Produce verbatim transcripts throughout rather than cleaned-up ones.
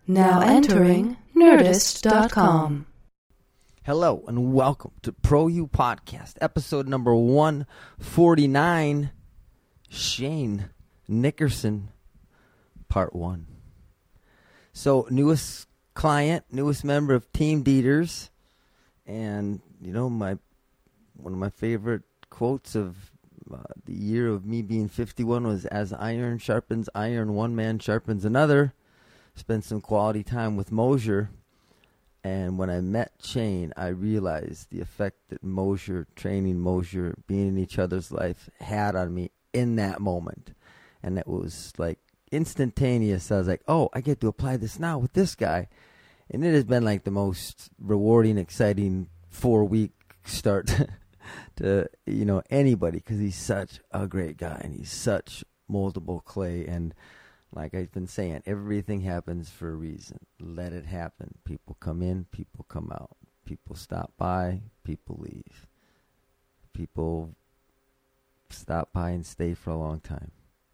Now entering Nerdist dot com. Hello and welcome to Pro U Podcast, episode number one forty-nine, Shane Nickerson, part one. So, newest client, newest member of Team Dieters, and, you know, my one of my favorite quotes of uh, the year of me being fifty-one was, as iron sharpens iron, one man sharpens another. Spent some quality time with Mosier, and when I met Shane, I realized the effect that Mosier, training Mosier, being in each other's life had on me in that moment. And it was like instantaneous. I was like, oh, I get to apply this now with this guy. And it has been like the most rewarding, exciting four-week start to, to you know, anybody, because he's such a great guy, and he's such moldable clay. And like I've been saying, everything happens for a reason. Let it happen. People come in, people come out. People stop by, people leave. People stop by and stay for a long time.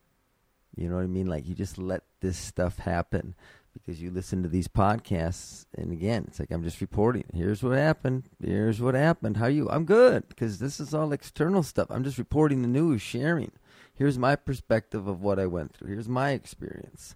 You know what I mean? Like, you just let this stuff happen because you listen to these podcasts, and again, it's like I'm just reporting. Here's what happened. Here's what happened. How are you? I'm good, because this is all external stuff. I'm just reporting the news, sharing. Here's my perspective of what I went through. Here's my experience.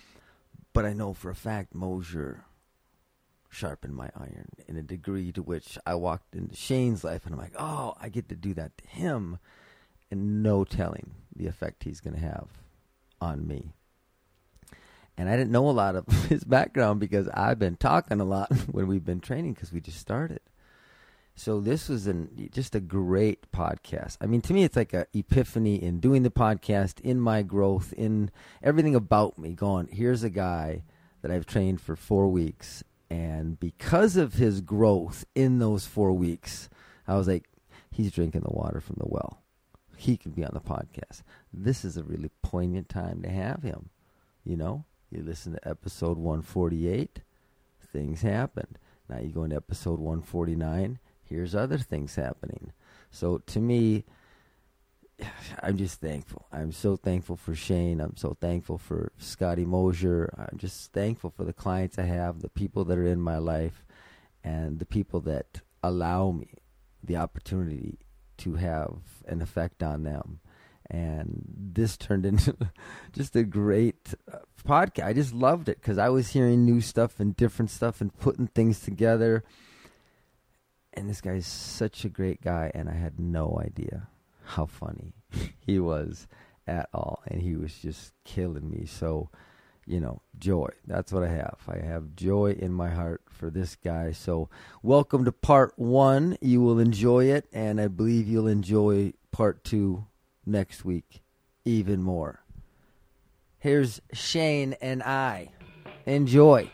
But I know for a fact Mosier sharpened my iron in a degree to which I walked into Shane's life, and I'm like, oh, I get to do that to him, and no telling the effect he's going to have on me. And I didn't know a lot of his background because I've been talking a lot when we've been training, because we just started. So this was an, just a great podcast. I mean, to me, it's like an epiphany in doing the podcast, in my growth, in everything about me. Going, here's a guy that I've trained for four weeks. And because of his growth in those four weeks, I was like, he's drinking the water from the well. He can be on the podcast. This is a really poignant time to have him. You know, you listen to episode one forty-eight, things happened. Now you go into episode one forty-nine. Here's other things happening. So to me, I'm just thankful. I'm so thankful for Shane. I'm so thankful for Scotty Mosier. I'm just thankful for the clients I have, the people that are in my life, and the people that allow me the opportunity to have an effect on them. And this turned into just a great uh, podcast. I just loved it because I was hearing new stuff and different stuff and putting things together. And this guy's such a great guy, and I had no idea how funny he was at all. And he was just killing me. So, you know, joy. That's what I have. I have joy in my heart for this guy. So welcome to part one. You will enjoy it, and I believe you'll enjoy part two next week even more. Here's Shane and I. Enjoy.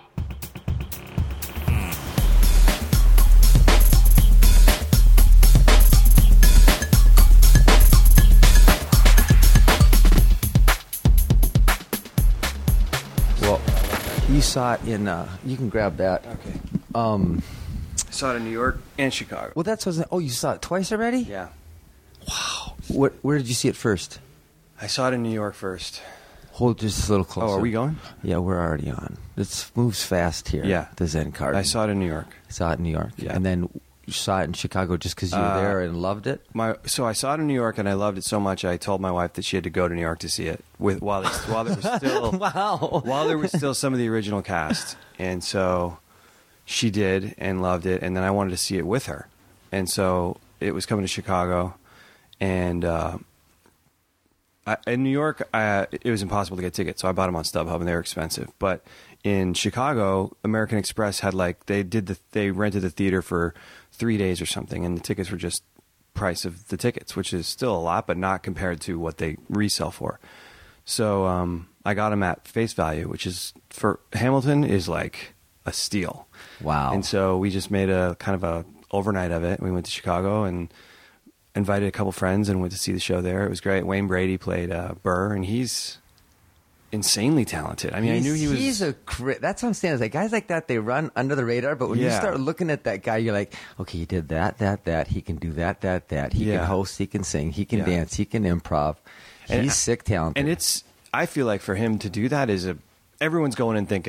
You saw it in, uh, you can grab that. Okay. Um, I saw it in New York and Chicago. well, that's what's, oh, you saw it twice already? Yeah. Wow. Where, where did you see it first? I saw it in New York first. Hold just a little closer. Oh, are we going? Yeah, we're already on. It moves fast here. Yeah. The Zen card. I saw it in New York. I saw it in New York. Yeah. And then you saw it in Chicago just because you were Uh, there and loved it? My So I saw it in New York, and I loved it so much, I told my wife that she had to go to New York to see it with while, they, while there was still Wow. while there was still some of the original cast. And so she did and loved it, and then I wanted to see it with her. And so it was coming to Chicago, and uh, I, in New York, I, it was impossible to get tickets, so I bought them on StubHub, and they were expensive. But in Chicago, American Express had like they did the they rented the theater for three days or something, and the tickets were just price of the tickets, which is still a lot, but not compared to what they resell for. So um, I got them at face value, which is for Hamilton is like a steal. Wow. And so we just made a kind of a overnight of it. We went to Chicago and invited a couple friends and went to see the show there. It was great. Wayne Brady played uh, Burr, and he's insanely talented. I mean, he's, I knew he was. He's a. That's what I'm saying. Is like guys like that, they run under the radar. But when Yeah. you start looking at that guy, you're like, okay, he did that, that, that. He can do that, that, that. He Yeah. can host. He can sing. He can Yeah. dance. He can improv. And He's I- sick talented. And it's. I feel like for him to do that is a. Everyone's going in thinking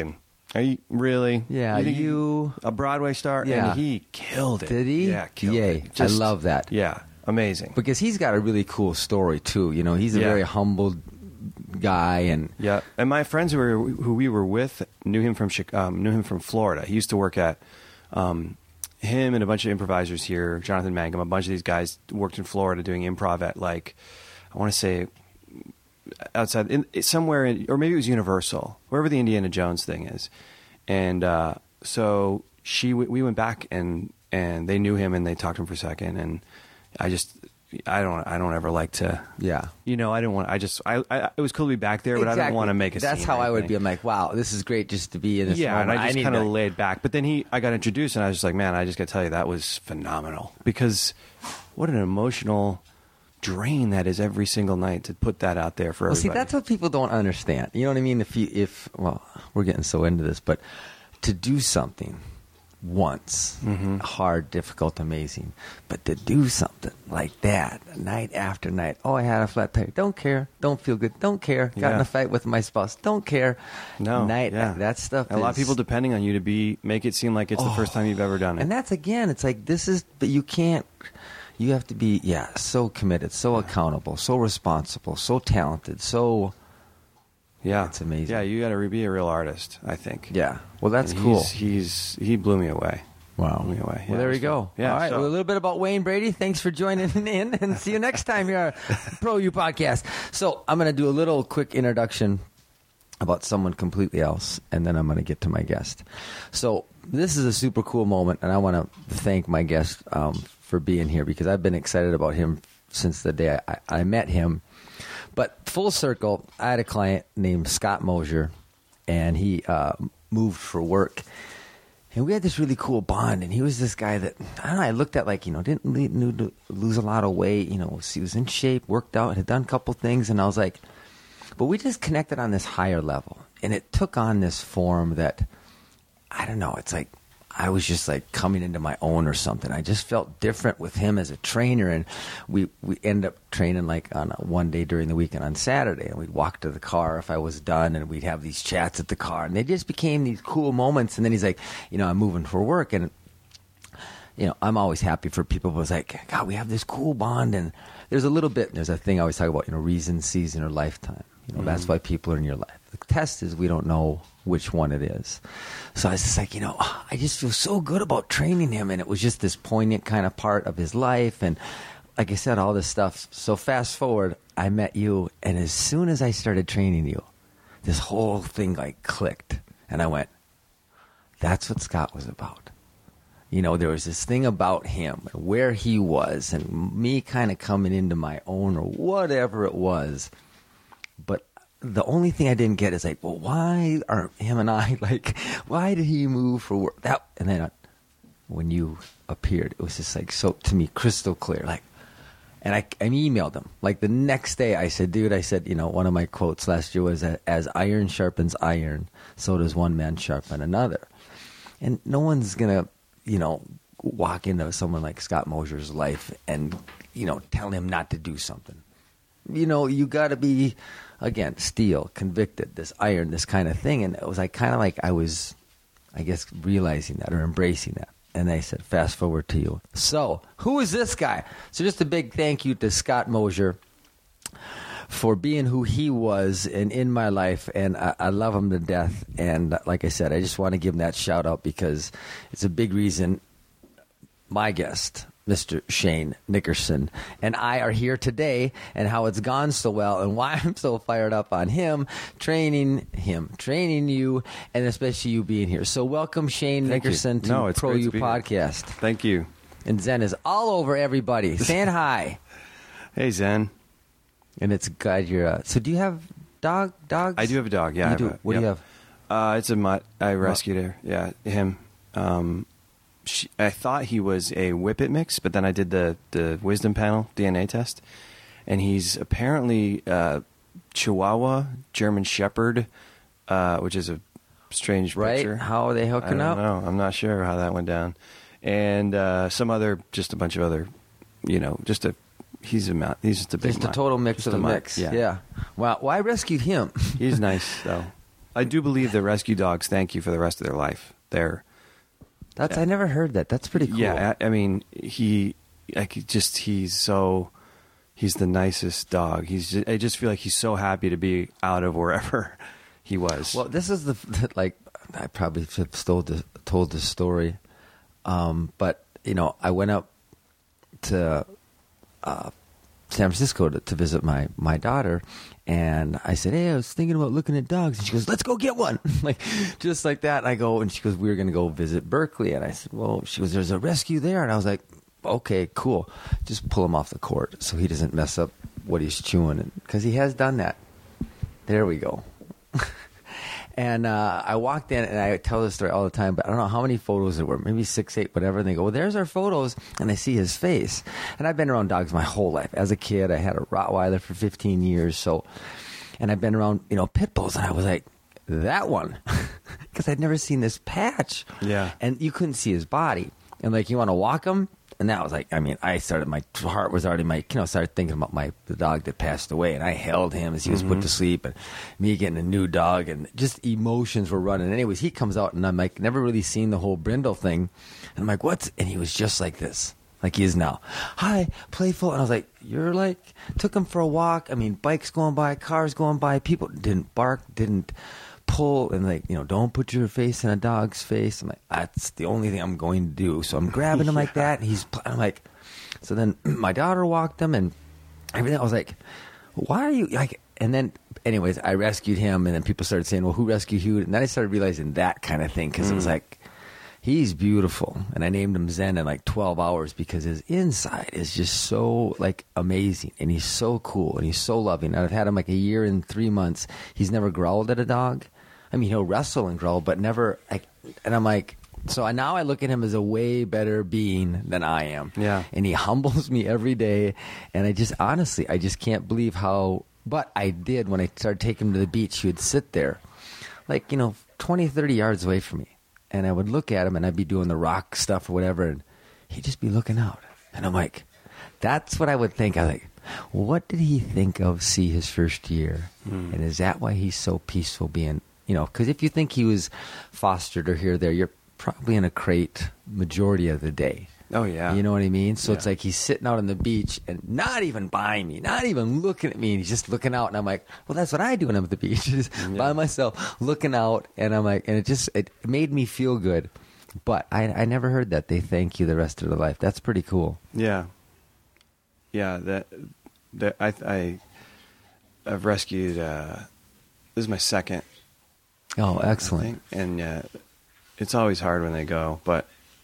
Are you really? Yeah, you, think you- he- a Broadway star, Yeah. and he killed it. Did he? Yeah, killed Yay. it. I Just- love that. Yeah, amazing. Because he's got a really cool story, too. You know, he's a Yeah. very humble guy, and Yeah, and my friends who were who we were with knew him from Chi- um, knew him from Florida. He used to work at um, him and a bunch of improvisers here. Jonathan Mangum, a bunch of these guys worked in Florida doing improv at like I want to say outside in, somewhere in, or maybe it was Universal, wherever the Indiana Jones thing is. And uh, so she we went back and and they knew him and they talked to him for a second, and I just. I don't. I don't ever like to. yeah. You know, I didn't want. I just. I. I it was cool to be back there, but I didn't want to make a. That's scene how or I would anything. be. I'm like, wow, this is great just to be in this Yeah, moment. and I just need kind of to- laid back. But then he, I got introduced, and I was just like, man, I just got to tell you, that was phenomenal. Because what an emotional drain that is every single night to put that out there for Well, see, everybody. that's what people don't understand. You know what I mean? If you, if well, we're getting so into this, but to do something once, Mm-hmm. hard, difficult, amazing, but to do something like that night after night. Oh, I had a flat tire. Don't care. Don't feel good. Don't care. Got in Yeah. a fight with my spouse. Don't care. No, night. yeah. That stuff. And a lot of is- people depending on you to be make it seem like it's the Oh. first time you've ever done it. And that's again, it's like this is, but you can't. You have to be, yeah, so committed, so accountable, so responsible, so talented, so. yeah, it's amazing. Yeah, you got to be a real artist. I think. Yeah. Well, that's And cool. He's, he's he blew me away. Wow. Blew me away. Yeah, Well, there it we was go. fun. Yeah. All right. so- Well, a little bit about Wayne Brady. Thanks for joining in, and see you next time here on Pro U Podcast. So I'm going to do a little quick introduction about someone completely else, and then I'm going to get to my guest. So this is a super cool moment, and I want to thank my guest um, for being here because I've been excited about him since the day I, I met him. But full circle, I had a client named Scott Mosier, and he uh, moved for work. And we had this really cool bond, and he was this guy that, I don't know, I looked at like, you know, didn't le- lose a lot of weight, you know, he was in shape, worked out, had done a couple things, and I was like, but we just connected on this higher level. And it took on this form that, I don't know, it's like, I was just like coming into my own or something. I just felt different with him as a trainer, and we we ended up training like on a, one day during the weekend on Saturday, and we'd walk to the car if I was done, and we'd have these chats at the car, and they just became these cool moments. And then he's like, you know, I'm moving for work, and you know, I'm always happy for people. But it's like, God, we have this cool bond, and there's a little bit. There's a thing I always talk about, you know, reason, season, or lifetime. You know, mm-hmm. That's why people are in your life. The test is we don't know which one it is. So I was just like, you know, I just feel so good about training him. And it was just this poignant kind of part of his life. And like I said, all this stuff. So fast forward, I met you. And as soon as I started training you, this whole thing like clicked. And I went, that's what Scott was about. You know, there was this thing about him, where he was, and me kind of coming into my own or whatever it was. But the only thing I didn't get is like, well, why are him and I like, why did he move for work? That, and then uh, when you appeared, it was just like, so to me, crystal clear. Like, and I, I emailed him. Like the next day, I said, dude, I said, you know, one of my quotes last year was, as iron sharpens iron, so does one man sharpen another. And no one's going to, you know, walk into someone like Scott Mosier's life and, you know, tell him not to do something. You know, you got to be, again, steel, convicted, this iron, this kind of thing. And it was like kind of like I was, I guess, realizing that or embracing that. And I said, fast forward to you. So, who is this guy? So just a big thank you to Scott Mosier for being who he was and in my life. And I, I love him to death. And like I said, I just want to give him that shout out because it's a big reason my guest, Mister Shane Nickerson, and I are here today, and how it's gone so well, and why I'm so fired up on him, training him, training you, and especially you being here. So welcome, Shane Thank you. Nickerson, to No, it's Pro great U to be here. Podcast. Thank you. And Zen is all over everybody. Saying hi. Hey, Zen. And it's glad you're... Uh, so do you have dog dogs? I do have a dog. Yeah, You I have do? a- What do you yep. have? Uh, it's a mutt. I rescued her. Yeah, him. Um, she, I thought he was a Whippet mix, but then I did the, the wisdom panel D N A test, and he's apparently uh, Chihuahua, German Shepherd, uh, which is a strange Right? picture. How are they I hooking don't up? know. I'm not sure how that went down. And uh, some other, just a bunch of other, you know, just a, he's a mount. He's just a big Just a mutt. total mix Just of a the mutt, mix. Yeah. Yeah. Wow. Well, I rescued him. He's nice, though. I do believe that rescue dogs thank you for the rest of their life. They're That's I never heard that. That's pretty cool. Yeah, I, I mean, he, I could just he's so, he's the nicest dog. He's just, I just feel like he's so happy to be out of wherever he was. Well, this is the like I probably have told this, told this story, um, but you know, I went up to uh, San Francisco to, to visit my my daughter, and I said, "Hey, I was thinking about looking at dogs," and she goes, "Let's go get one," like just like that. And I go, and she goes, "We were going to go visit Berkeley," and I said, "Well," she goes, "There's a rescue there," and I was like, "Okay, cool. Just pull him off the court so he doesn't mess up what he's chewing," because he has done that. There we go. And uh, I walked in, and I tell this story all the time, but I don't know how many photos there were, maybe six, eight, whatever. And they go, "Well, there's our photos," and I see his face. And I've been around dogs my whole life. As a kid, I had a Rottweiler for fifteen years, so, and I've been around, you know, pit bulls, and I was like, that one, because I'd never seen this patch. Yeah. And you couldn't see his body. And like, you want to walk him? And that was like, I mean, I started, my heart was already, my, you know, started thinking about my, the dog that passed away, and I held him as he was mm-hmm. put to sleep, and me getting a new dog, and just emotions were running. Anyways, he comes out, and I'm like, never really seen the whole brindle thing. And I'm like, what's, and he was just like this, like he is now. Hi, playful. And I was like, you're like, took him for a walk. I mean, bikes going by, cars going by, people didn't bark, didn't pull, and like, you know, don't put your face in a dog's face. I'm like, that's the only thing I'm going to do. So I'm grabbing him yeah. like that, and he's, I'm like, so then my daughter walked him and everything. I was like, why are you like, and then anyways, I rescued him, and then people started saying, well, who rescued you? And then I started realizing that kind of thing, because mm. it was like, he's beautiful, and I named him Zen in like twelve hours because his inside is just so like amazing, and he's so cool, and he's so loving. And I've had him like a year and three months. He's never growled at a dog. I mean, he'll wrestle and growl, but never like. And I'm like, so I, now I look at him as a way better being than I am. Yeah, and he humbles me every day, and I just honestly, I just can't believe how. But I did when I started taking him to the beach. He would sit there, like, you know, twenty, thirty yards away from me. And I would look at him, and I'd be doing the rock stuff or whatever, and he'd just be looking out. And I'm like, that's what I would think. I was like, what did he think of see his first year? Mm. And is that why he's so peaceful being, you know, because if you think he was fostered or here or there, you're probably in a crate majority of the day. Oh, yeah. You know what I mean? So yeah. it's like he's sitting out on the beach and not even by me, not even looking at me. And he's just looking out. And I'm like, well, that's what I do when I'm at the beach, just yeah. by myself, looking out. And I'm like, and it just, it made me feel good. But I, I never heard that they thank you the rest of their life. That's pretty cool. Yeah. Yeah. That, that I, I, I've rescued, uh, this is my second. Oh, excellent. And uh, it's always hard when they go, but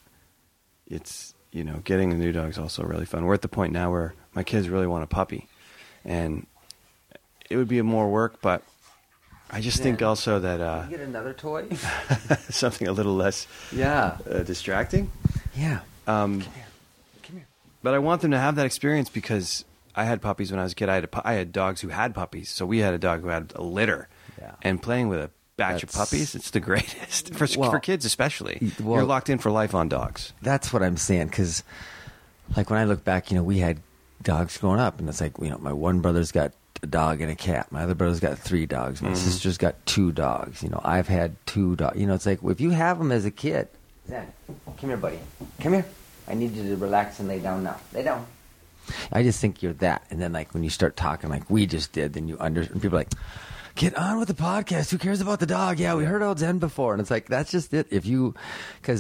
it's, you know, getting a new dog is also really fun. We're at the point now where my kids really want a puppy, and it would be more work, but I just yeah. think also that uh, Can you get another toy, something a little less yeah uh, distracting. Yeah. Um, Come here. Come here. But I want them to have that experience because I had puppies when I was a kid. I had a pu- I had dogs who had puppies, so we had a dog who had a litter, yeah. and playing with a batch That's, of puppies, it's the greatest for well, for kids especially. Well, you're locked in for life on dogs. That's what I'm saying, because like when I look back, you know, we had dogs growing up, and it's like, you know, my one brother's got a dog and a cat, my other brother's got three dogs, my mm-hmm. sister's got two dogs, you know, I've had two dogs, you know, it's like if you have them as a kid. Zen, come here, buddy, come here, I need you to relax and lay down now, lay down. I just think you're that, and then like when you start talking like we just did, then you under and people are like, get on with the podcast. Who cares about the dog? Yeah, we heard old Zen before. And it's like, that's just it. If you, because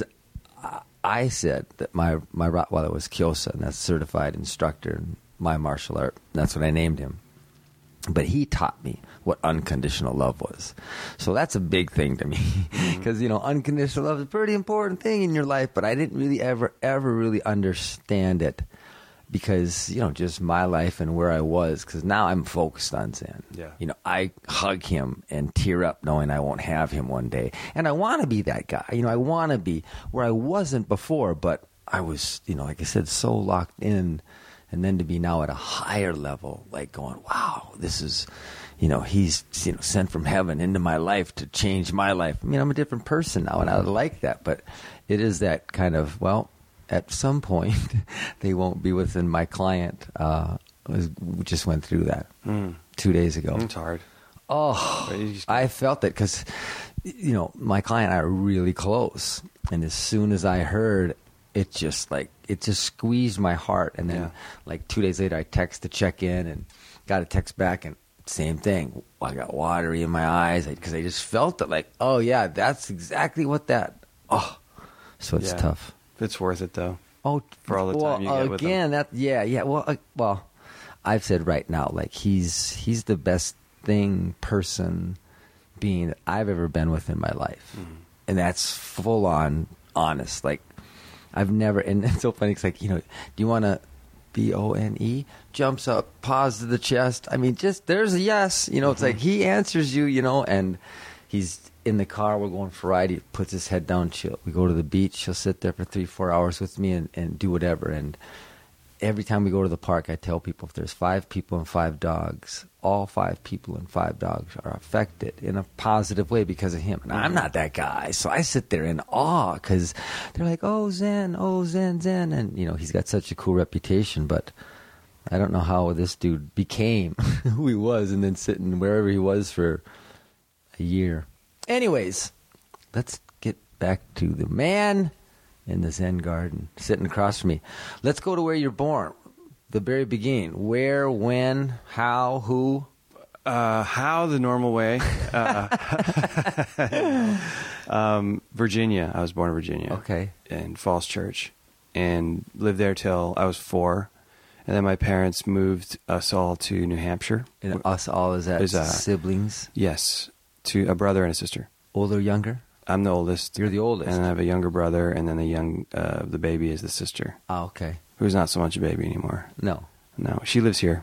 I said that my, my Rottweiler was Kyosa, and that's certified instructor in my martial art. That's what I named him. But he taught me what unconditional love was. So that's a big thing to me. Because, you know, unconditional love is a pretty important thing in your life. But I didn't really ever, ever really understand it. Because, you know, just my life and where I was, because now I'm focused on Zen. Yeah. You know, I hug him and tear up knowing I won't have him one day. And I want to be that guy. You know, I want to be where I wasn't before, but I was, you know, like I said, so locked in. And then to be now at a higher level, like going, wow, this is, you know, he's, you know, sent from heaven into my life to change my life. I mean, I'm a different person now, and I like that. But it is that kind of, well, at some point, they won't be within my client. Uh, was, we just went through that mm. two days ago. It's hard. Oh, Right, you just- I felt it because, you know, my client and I are really close. And as soon as I heard, it just like, it just squeezed my heart. And then Yeah. like two days later, I text to check in and got a text back and same thing. I got watery in my eyes because I just felt it like, oh yeah, that's exactly what that, oh, so it's Yeah. tough. It's worth it though. Oh, For all the well, time you get with them. again, that yeah, yeah. Well, uh, well, I've said right now, like he's he's the best thing, person, being that I've ever been with in my life, Mm-hmm. and that's full on honest. Like I've never, and it's so funny. It's like, you know, do you want to B O N E jumps up, paws to the chest. I mean, just there's a yes. You know, it's like he answers you. You know, and he's in the car. We're going for a ride. He puts his head down. Chill. We go to the beach. He'll sit there for three, four hours with me and, and do whatever. And every time we go to the park, I tell people if there's five people and five dogs, all five people and five dogs are affected in a positive way because of him. And I'm not that guy. So I sit there in awe because they're like, oh, Zen, oh, Zen, Zen. And, you know, he's got such a cool reputation, but I don't know how this dude became who he was and then sitting wherever he was for a year. Anyways, let's get back to the man in the Zen garden sitting across from me. Let's go to where you're born. The very beginning. Where, when, how, who? Uh, how the normal way? Uh, um, Virginia. I was born in Virginia. Okay. In Falls Church, and lived there till I was four, and then my parents moved us all to New Hampshire. And us all is that Is that- siblings? Yes, to a brother and a sister. Older, younger? I'm the oldest. You're the oldest. And I have a younger brother, and then the young, uh, the baby is the sister, Oh, okay. who's not so much a baby anymore. No. No, she lives here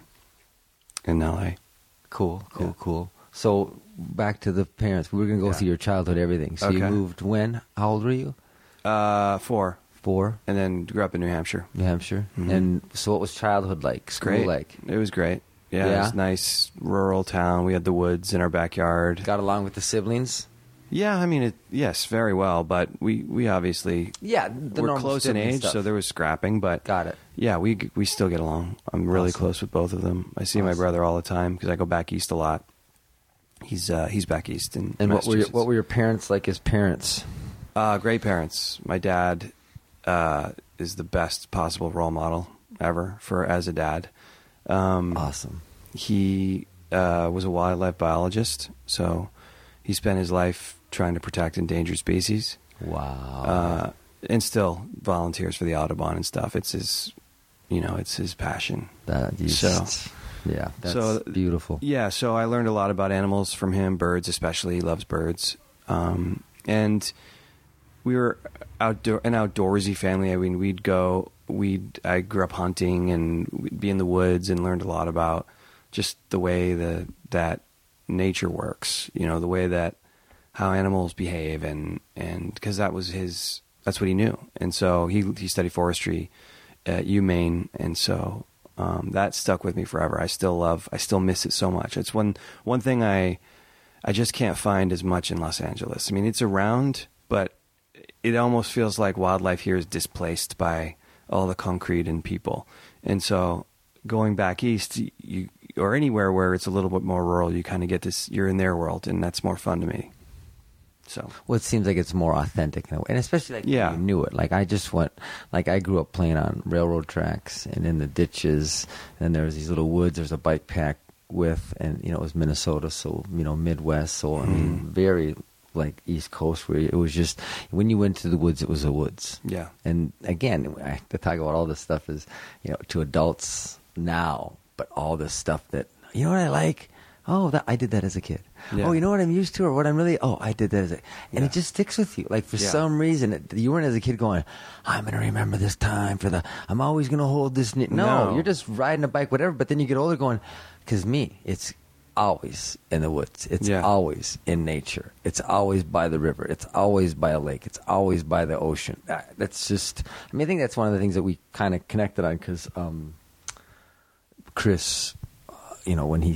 in L A. Cool, cool, Yeah. cool. So back to the parents. We were going to go Yeah. through your childhood, everything. So you Okay. moved when? How old were you? Uh, four, Four? and then grew up in New Hampshire. New Hampshire. Mhm. And so what was childhood like? School Great. like? It was great. Yeah, Yeah? it was nice rural town. We had the woods in our backyard. Got along with the siblings? Yeah, I mean, it, yes, very well. But we, we obviously Yeah, the we're normal close in sibling age, stuff. so there was scrapping. But Got it. yeah, we we still get along. I'm really Awesome. close with both of them. I see my Awesome. brother all the time because I go back east a lot. He's uh, he's back east in And what were your, Massachusetts. what were your parents like as parents? Uh, great parents. My dad uh, is the best possible role model ever for as a dad. Um, Awesome. He uh, was a wildlife biologist, so he spent his life trying to protect endangered species, Wow. uh, and still volunteers for the Audubon and stuff. It's his, you know, it's his passion. that you so- just, yeah, that's so- beautiful. Yeah, so I learned a lot about animals from him, birds especially. He loves birds. Um, and we were outdoor an outdoorsy family. I mean, we'd go, we'd, I grew up hunting and we'd be in the woods and learned a lot about just the way the, that nature works, you know, the way that how animals behave and, and cause that was his, that's what he knew. And so he, he studied forestry at UMaine. And so, Um, that stuck with me forever. I still love, I still miss it so much. It's one, one thing I, I just can't find as much in Los Angeles. I mean, it's around, but it almost feels like wildlife here is displaced by all the concrete and people. And so going back east, you, or anywhere where it's a little bit more rural, you kind of get this, you're in their world, and that's more fun to me. So, Well, it seems like it's more authentic in a way. And especially like Yeah. you knew it. Like I just went, like I grew up playing on railroad tracks and in the ditches. And there was these little woods. There's a bike pack with, and you know, it was Minnesota. So, you know, Midwest. So, I mean, Mhm. very like East Coast where it was just, when you went to the woods, it was the woods. yeah. And again, I have to talk about all this stuff is, you know, to adults now, but all this stuff that, you know what I like? Oh, that I did that as a kid. Yeah. Oh, you know what I'm used to, or what I'm really. Oh, I did that as a, and Yeah. it just sticks with you. Like for Yeah. some reason, it, you weren't as a kid going, I'm going to remember this time for the. I'm always going to hold this. Ne-. No, No. you're just riding a bike, whatever. But then you get older, going, because me, it's always in the woods. It's Yeah. always in nature. It's always by the river. It's always by a lake. It's always by the ocean. That- That's just. I mean, I think that's one of the things that we kind of connected on because um, Chris, uh, you know, when he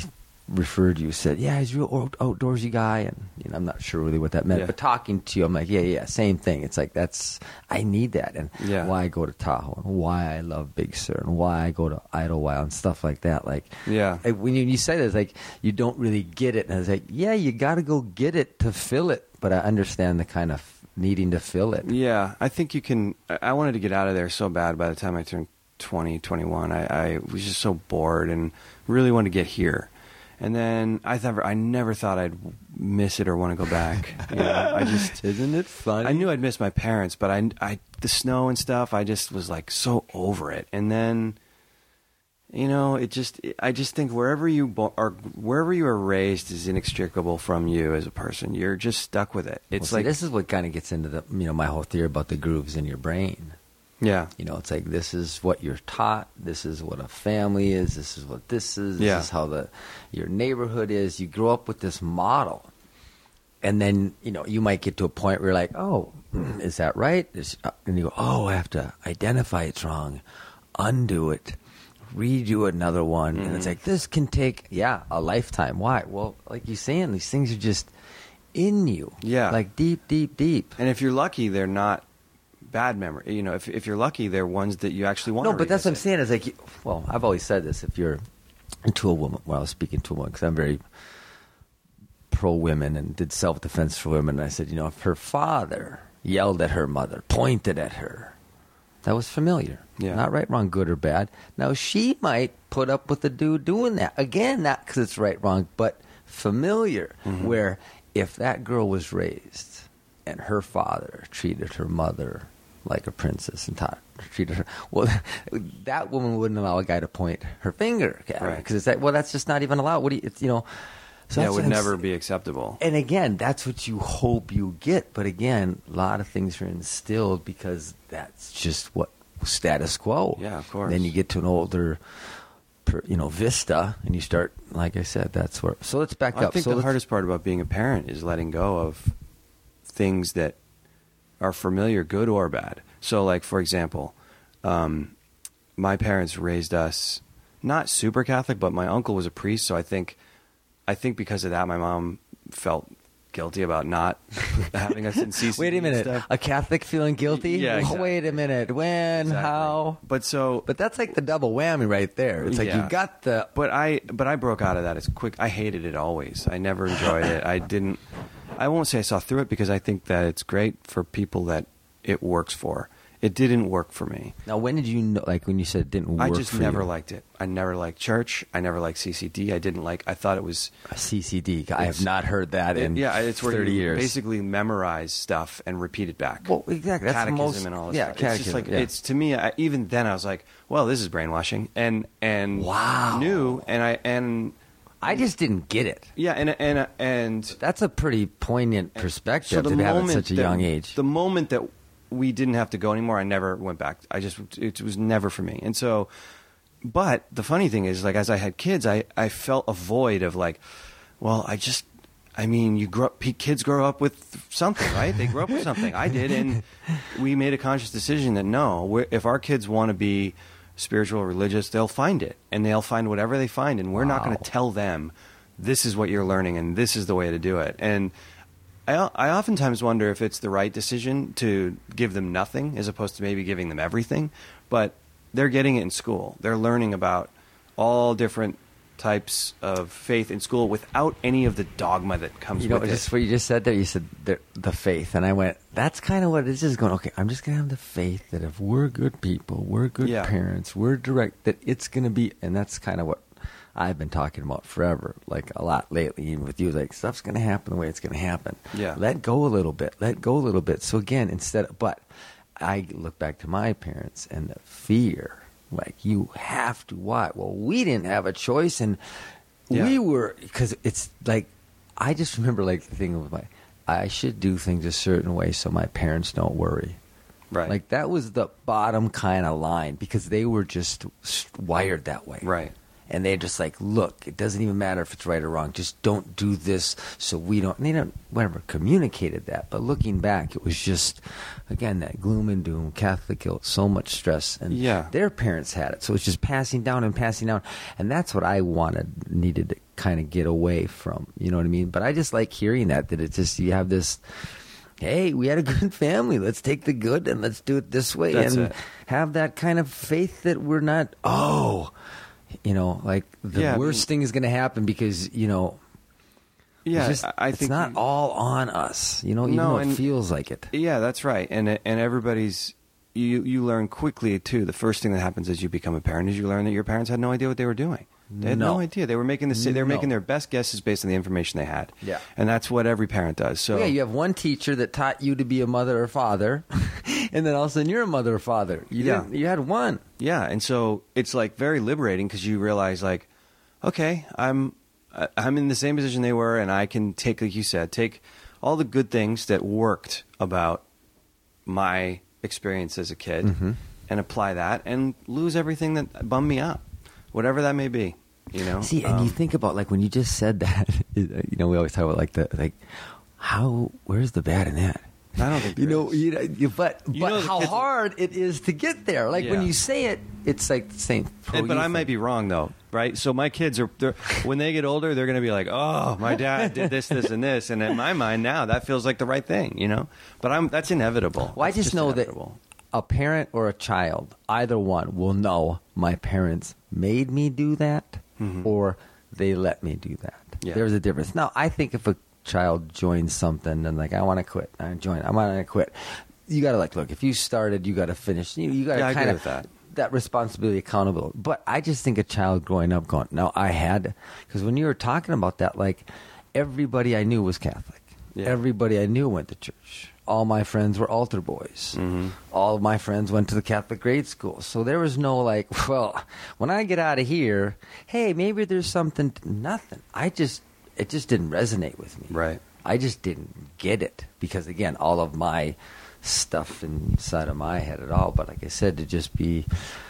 referred to you, said, yeah, he's a real out- outdoorsy guy. And you know, I'm not sure really what that meant. Yeah. But talking to you, I'm like, yeah, yeah, same thing. It's like, that's, I need that. And Yeah. why I go to Tahoe and why I love Big Sur and why I go to Idlewild and stuff like that. Like, Yeah. I- when you, you say that, it's like, you don't really get it. And I was like, yeah, you got to go get it to fill it. But I understand the kind of needing to fill it. Yeah, I think you can. I I wanted to get out of there so bad by the time I turned twenty, twenty-one. I, I was just so bored and really wanted to get here. And then I thought I never thought I'd miss it or want to go back. You know, I just Isn't it funny? I knew I'd miss my parents, but I, I the snow and stuff. I just was like so over it. And then, you know, it just I just think wherever you bo- are, wherever you are raised is inextricable from you as a person. You're just stuck with it. It's Well, see, like this is what kind of gets into the, you know, my whole theory about the grooves in your brain. yeah, You know, it's like, this is what you're taught. This is what a family is. This is what this is. This Yeah. is how the your neighborhood is. You grow up with this model. And then, you know, you might get to a point where you're like, oh, is that right? Is, uh, and you go, oh, I have to identify it's wrong, undo it, redo another one. Mm-hmm. And it's like, this can take, yeah, a lifetime. Why? Well, like you're saying, these things are just in you. Yeah. Like deep, deep, deep. and if you're lucky, they're not bad memory. You know, if if you're lucky, they're ones that you actually want. No, to but that's what I'm revisit. saying. Is like, you- well, I've always said this. If you're into a woman, well, I was speaking to a woman because I'm very pro women and did self defense for women. And I said, you know, if her father yelled at her mother, pointed at her, that was familiar. Yeah. Not right, wrong, good or bad. Now she might put up with the dude doing that again, not because it's right, wrong, but familiar. Mm-hmm. Where if that girl was raised and her father treated her mother like a princess and taught, treated her well, that woman wouldn't allow a guy to point her finger at her Right. because it's like, well, that's just not even allowed. What do you, it's, you know? So yeah, it that's would what I'm never s- be acceptable. And again, that's what you hope you get. But again, a lot of things are instilled because that's just what status quo. Yeah, of course. Then you get to an older, per- you know, vista, and you start, like I said, that's where. So let's back I up. think so the let's- hardest part about being a parent is letting go of things that are familiar, good or bad. So, like, for example, um, my parents raised us not super Catholic, but my uncle was a priest, so I think, I think because of that, my mom felt guilty about not having us in C C D. Wait a and minute. stuff. A Catholic feeling guilty? Yeah, Well, exactly. Wait a minute. When? Exactly. How? But so, But that's like the double whammy right there. It's like Yeah. you got the. But I but I broke out of that as quick. I hated it always. I never enjoyed it. I didn't. I won't say I saw through it because I think that it's great for people that it works for. It didn't work for me. Now, when did you know? Like when you said it didn't work I just for never you? liked it. I never liked church. I never liked C C D. I didn't like. I thought it was. A C C D. I have It's- not heard that in it- yeah, it's where thirty you years. basically memorize stuff and repeat it back. Well, exactly. That's the Catechism most, and all this yeah, stuff. It's just catechism, like yeah. it's to me. I, even then, I was like, "Well, this is brainwashing," and and Wow. knew, and I and I just didn't get it. yeah, and and and That's a pretty poignant perspective to have at such a that- young age. The moment that we didn't have to go anymore, I never went back. I just it was never for me. And so, but the funny thing is, like as I had kids, I I felt a void of like, well, I just. I mean, you grow up, kids grow up with something, right? They grow up with something. I did, and we made a conscious decision that no, we're, if our kids want to be spiritual, religious, they'll find it, and they'll find whatever they find, and we're not going Wow. to tell them this is what you're learning and this is the way to do it. And I, I oftentimes wonder if it's the right decision to give them nothing as opposed to maybe giving them everything. But they're getting it in school. They're learning about all different types of faith in school without any of the dogma that comes You know, with just it. what you just said there, you said the, the faith. And I went, that's kind of what it is. Just going, okay, I'm just going to have the faith that if we're good people, we're good Yeah. parents, we're direct, that it's going to be, and that's kind of what I've been talking about forever, like a lot lately, even with you, like stuff's going to happen the way it's going to happen. Yeah. Let go a little bit, let go a little bit. So again, instead of, but I look back to my parents and the fear, like you have to, why? Well, we didn't have a choice, and Yeah. we were, because it's like, I just remember like the thing with my, I should do things a certain way so my parents don't worry. Right. Like that was the bottom kind of line because they were just s- wired that way. Right. And they're just like, look, it doesn't even matter if it's right or wrong. Just don't do this so we don't. And they don't, whatever, communicated that. But looking back, it was just, again, that gloom and doom, Catholic guilt, so much stress. And Yeah. their parents had it. So it's just passing down and passing down. And that's what I wanted, needed to kind of get away from. You know what I mean? But I just like hearing that, that it's just, you have this, hey, we had a good family. Let's take the good and let's do it this way. That's and it. have that kind of faith that we're not, oh, you know, like the Yeah, I worst mean- thing is going to happen because, you know, Yeah, it's, just, I I it's think not you- all on us, you know, even No, though it and- feels like it. Yeah, that's right. And and everybody's you you learn quickly too. The first thing that happens as you become a parent is you learn that your parents had no idea what they were doing. They had no, No. idea. They were making the sa- they were No. making their best guesses based on the information they had. Yeah. And that's what every parent does. So Yeah, you have one teacher that taught you to be a mother or father, and then all of a sudden you're a mother or father. You Yeah. didn't, you had one. Yeah, and so it's like very liberating because you realize like, okay, I'm I- I'm in the same position they were, and I can take, like you said, take all the good things that worked about my experience as a kid Mhm. and apply that, and lose everything that bummed me out, whatever that may be. You know, See, and Um, you think about like when you just said that, you know, we always talk about like the like how where's the bad in that? I don't think You there know, is. you know, you, but You but know the how kids- hard it is to get there. Like when Yeah. you say it, it's like the same. And- but I might be wrong though, right? So my kids are they're, when they get older, they're going to be like, "Oh, my dad did this, this, and this," and in my mind now, that feels like the right thing, you know. But I'm that's inevitable. Well, I That's just know inevitable. that a parent or a child, either one, will know my parents made me do that Mhm. or they let me do that. Yeah. There's a difference. Now, I think if a child joins something and like, I want to quit, I join, I want to quit. You got to like, look, if you started, you got to finish. You, you got to Yeah, I agree kind of with that. that responsibility, accountable. But I just think a child growing up going, no, I had, because when you were talking about that, like everybody I knew was Catholic. Yeah. Everybody I knew went to church. All my friends were altar boys. Mhm. All of my friends went to the Catholic grade school. So there was no like, well, when I get out of here, hey, maybe there's something. Nothing. I just, it just didn't resonate with me. Right. I just didn't get it because, again, all of my stuff inside of my head at all. But like I said, to just be,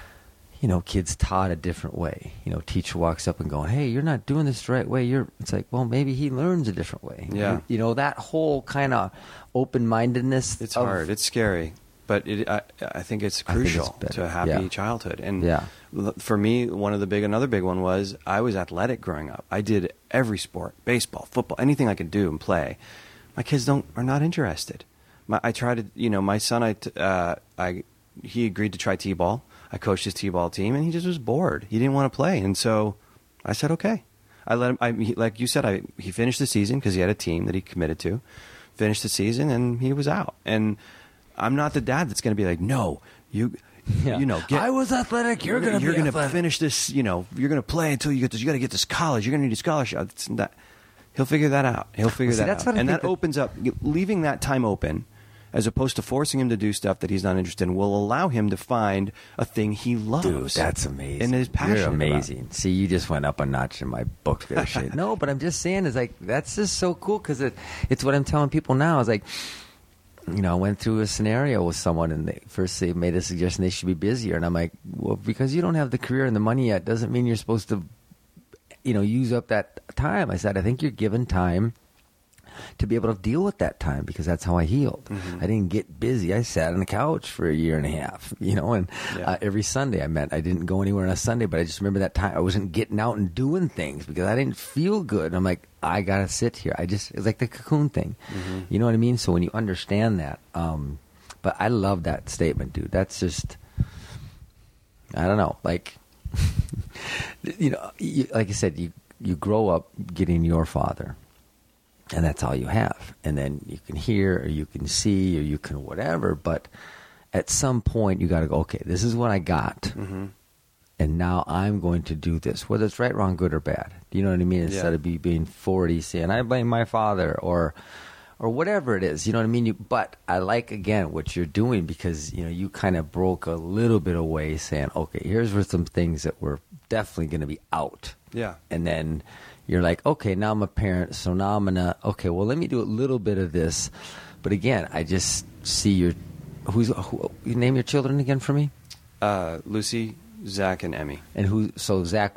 you know, kids taught a different way. You know, teacher walks up and going, hey, you're not doing this the right way. You're. It's like, well, maybe he learns a different way. Yeah. You, you know, that whole kind of open-mindedness. It's of- hard. It's scary, but it, I, I think it's I think it's crucial better. to a happy Yeah. childhood. And Yeah. l- for me, one of the big, another big one was I was athletic growing up. I did every sport, baseball, football, anything I could do and play. My kids don't are not interested. My, I tried to, you know, my son, I, t- uh, I, he agreed to try t-ball. I coached his t-ball team, and he just was bored. He didn't want to play, and so I said, okay. I let him. I, he, like you said, I he finished the season because he had a team that he committed to. Finished the season, and he was out. And I'm not the dad that's going to be like, no, you, Yeah. you know, get, I was athletic. You're going to you're be gonna athletic. finish this. You know, you're going to play until you get this. You got to get this college. You're going to need a scholarship. It's not, he'll figure that out. He'll figure See, that that's out, what I and think that that- opens up, leaving that time open, as opposed to forcing him to do stuff that he's not interested in, will allow him to find a thing he loves. Dude, that's amazing. And is passionate You're about. amazing. See, you just went up a notch in my book there, Shane. No, but I'm just saying, is like that's just so cool because it, it's what I'm telling people now. Is like, you know, I went through a scenario with someone, and they first they made a suggestion they should be busier, and I'm like, well, because you don't have the career and the money yet, doesn't mean you're supposed to, you know, use up that time. I said, I think you're given time to be able to deal with that time because that's how I healed. Mhm. I didn't get busy. I sat on the couch for a year and a half, you know, and Yeah. uh, every Sunday I met. I didn't go anywhere on a Sunday, but I just remember that time I wasn't getting out and doing things because I didn't feel good. I'm like, I got to sit here. I just, it's like the cocoon thing. Mhm. You know what I mean? So when you understand that, um, but I love that statement, dude. That's just, I don't know, like, you know, you, like I said, you, you grow up getting your father. And that's all you have. And then you can hear or you can see or you can whatever. But at some point, you got to go, okay, this is what I got. Mm-hmm. And now I'm going to do this, whether it's right, wrong, good, or bad. Do you know what I mean? Instead Yeah. of be, being forty, saying, I blame my father or or whatever it is. You know what I mean? You, but I like, again, what you're doing because, you know, you kind of broke a little bit away saying, okay, here's where some things that were definitely going to be out. Yeah. And then you're like, okay, now I'm a parent, so now I'm going to, okay, well, let me do a little bit of this. But again, I just see your, who's, who, you name your children again for me? Uh, Lucy, Zach, and Emmy. And who, so Zach was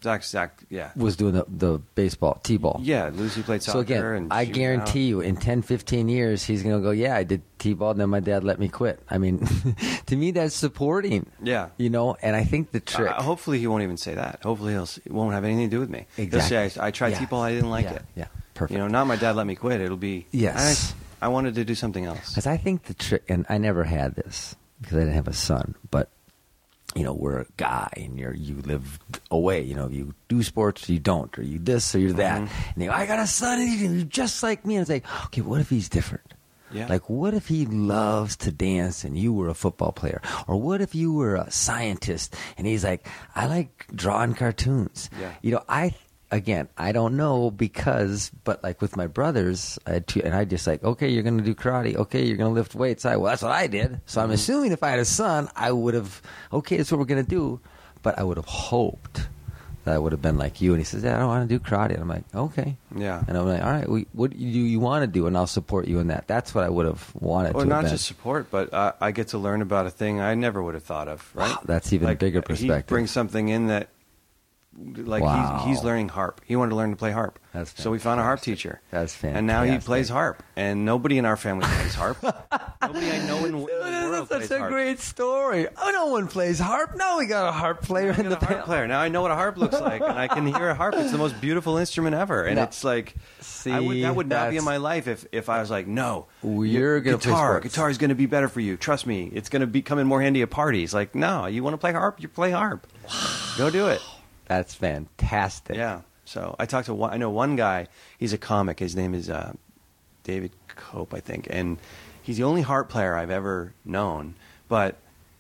Zach, Zach, yeah. was doing the, the baseball, T-ball. Yeah, Lucy played soccer. So again, and I she was guarantee out. you, in ten, fifteen years, he's going to go, yeah, I did T-ball, and then my dad let me quit. I mean, to me, that's supporting. Yeah. You know, and I think the trick. Uh, hopefully he won't even say that. Hopefully he'll, it won't have anything to do with me. Exactly. He'll say, I, I tried Yeah. T-ball, I didn't like yeah, it. Yeah, perfect. You know, not my dad let me quit. It'll be, Yes. I, I wanted to do something else. Because I think the trick, and I never had this because I didn't have a son, but you know, we're a guy and you're you live away. You know, you do sports, or you don't, or you this or you're that. Mm-hmm. And you go, I got a son, and he's just like me. And it's like, okay, what if he's different? Yeah. Like, what if he loves to dance and you were a football player? Or what if you were a scientist and he's like, I like drawing cartoons. Yeah. You know, I. Again, I don't know because, but like with my brothers, I had two, and I just like, okay, you're going to do karate. Okay, you're going to lift weights. I, well, that's what I did. So I'm assuming if I had a son, I would have, okay, that's what we're going to do. But I would have hoped that I would have been like you. And he says, yeah, I don't want to do karate. And I'm like, okay. Yeah. And I'm like, all right, we, what do you, you want to do? And I'll support you in that. That's what I would have wanted Or to not have been. just support, but uh, I get to learn about a thing I never would have thought of, right? Wow, that's even Like, bigger He perspective. brings something in that, like, Wow. he's, he's learning harp. He wanted to learn to play harp. That's so we found a harp fantastic. teacher. That's And now he fantastic. plays harp. And nobody in our family plays harp. Nobody I know in the Dude, world that's such plays a harp. great story. Oh, no one plays harp. No, we got a harp player I in got the a harp band. player. Now I know what a harp looks like, and I can hear a harp. It's the most beautiful instrument ever. And No. it's like, See, I would, that would not be in that's- my life if, if I was like, no, You're gonna play guitar. sports. Guitar is going to be better for you. Trust me, it's going to be come in more handy at parties. Like, no, you want to play harp? You play harp. Go do it. That's fantastic. Yeah. So I talked to one. I know one guy. He's a comic. His name is uh, David Cope, I think, and he's the only harp player I've ever known. But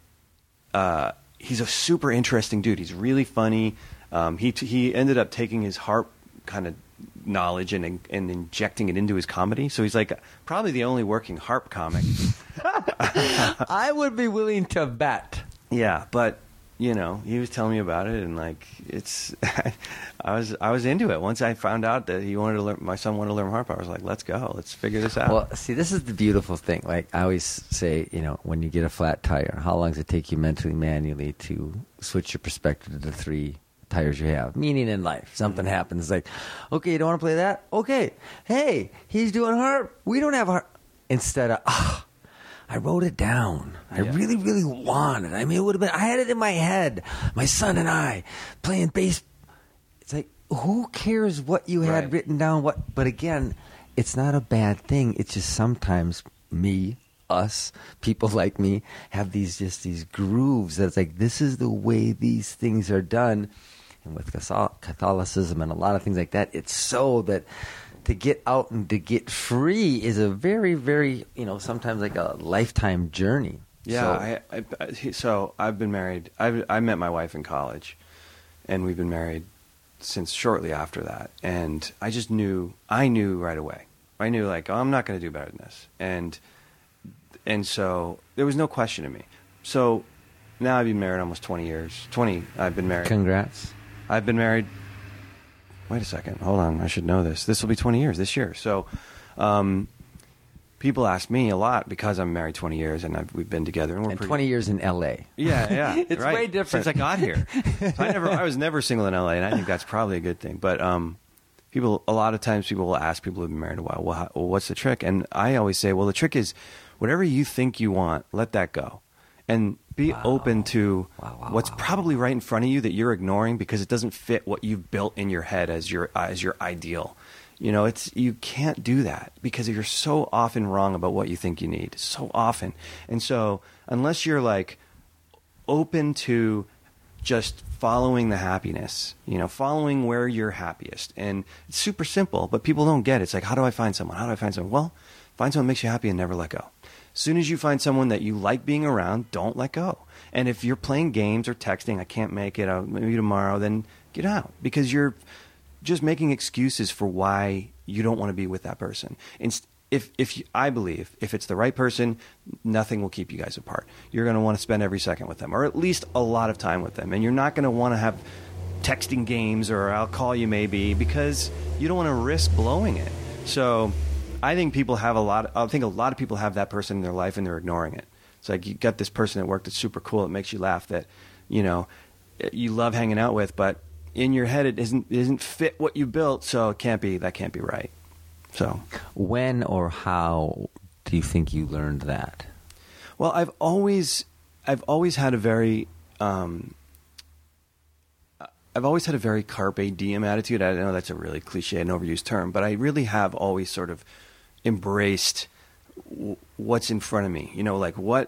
uh, he's a super interesting dude. He's really funny. Um, he he ended up taking his harp kind of knowledge and and injecting it into his comedy. So he's like probably the only working harp comic. I would be willing to bet. Yeah, but you know, he was telling me about it, and like it's, I was I was into it. Once I found out that he wanted to learn, my son wanted to learn harp, I was like, let's go, let's figure this out. Well, see, this is the beautiful thing. Like I always say, you know, when you get a flat tire, how long does it take you mentally, manually to switch your perspective to the three tires you have? Meaning in life, something Mm-hmm. happens. Like, okay, you don't want to play that? Okay, hey, he's doing harp. We don't have harp. Instead of, ah. I wrote it down. I Yeah. really, really wanted. I mean, it would have been. I had it in my head. My son and I playing bass. It's like, who cares what you had Right. written down? What? But again, it's not a bad thing. It's just sometimes me, us, people like me have these just these grooves that it's like this is the way these things are done. And with Catholicism and a lot of things like that, it's so that. To get out and to get free is a very, very, you know, sometimes like a lifetime journey. yeah, So, I, I, I, he- so I've been married. I I met my wife in college, and we've been married since shortly after that. And I just knew, I knew right away. I knew like, oh, I'm not going to do better than this. And and so there was no question in me. So now I've been married almost twenty years. twenty. I've been married. congrats. I've been married. Wait a second. Hold on. I should know this. This will be twenty years this year. So, um, people ask me a lot because I'm married twenty years and I've, we've been together. And we're And pretty, twenty years in L A. Yeah, yeah. It's right. way different. Since I got here. So I never. I was never single in L A, and I think that's probably a good thing. But um, people, a lot of times, people will ask people who've been married a while, well, how, well, what's the trick? And I always say, well, the trick is whatever you think you want, let that go, and be Wow. open to Wow, wow, what's wow, probably right in front of you that you're ignoring because it doesn't fit what you've built in your head as your uh, as your ideal. You know, it's you can't do that because you're so often wrong about what you think you need. So often. And so unless you're like open to just following the happiness, you know, following where you're happiest. And it's super simple, but people don't get it. It's like, how do I find someone? How do I find someone? Well, find someone that makes you happy and never let go. As soon as you find someone that you like being around, don't let go. And if you're playing games or texting, I can't make it, I'll maybe tomorrow, then get out because you're just making excuses for why you don't want to be with that person. Inst- if, if you, I believe if it's the right person, nothing will keep you guys apart. You're going to want to spend every second with them, or at least a lot of time with them. And you're not going to want to have texting games or I'll call you maybe because you don't want to risk blowing it. So I think people have a lot. I think a lot of people have that person in their life and they're ignoring it. It's like you got this person at work that's super cool. It makes you laugh. That you know you love hanging out with, but in your head it isn't it isn't fit what you built, so it can't be that can't be right. So when or how do you think you learned that? Well, I've always I've always had a very um, I've always had a very carpe diem attitude. I know that's a really cliche and overused term, but I really have always sort of embraced w- what's in front of me. You know, like what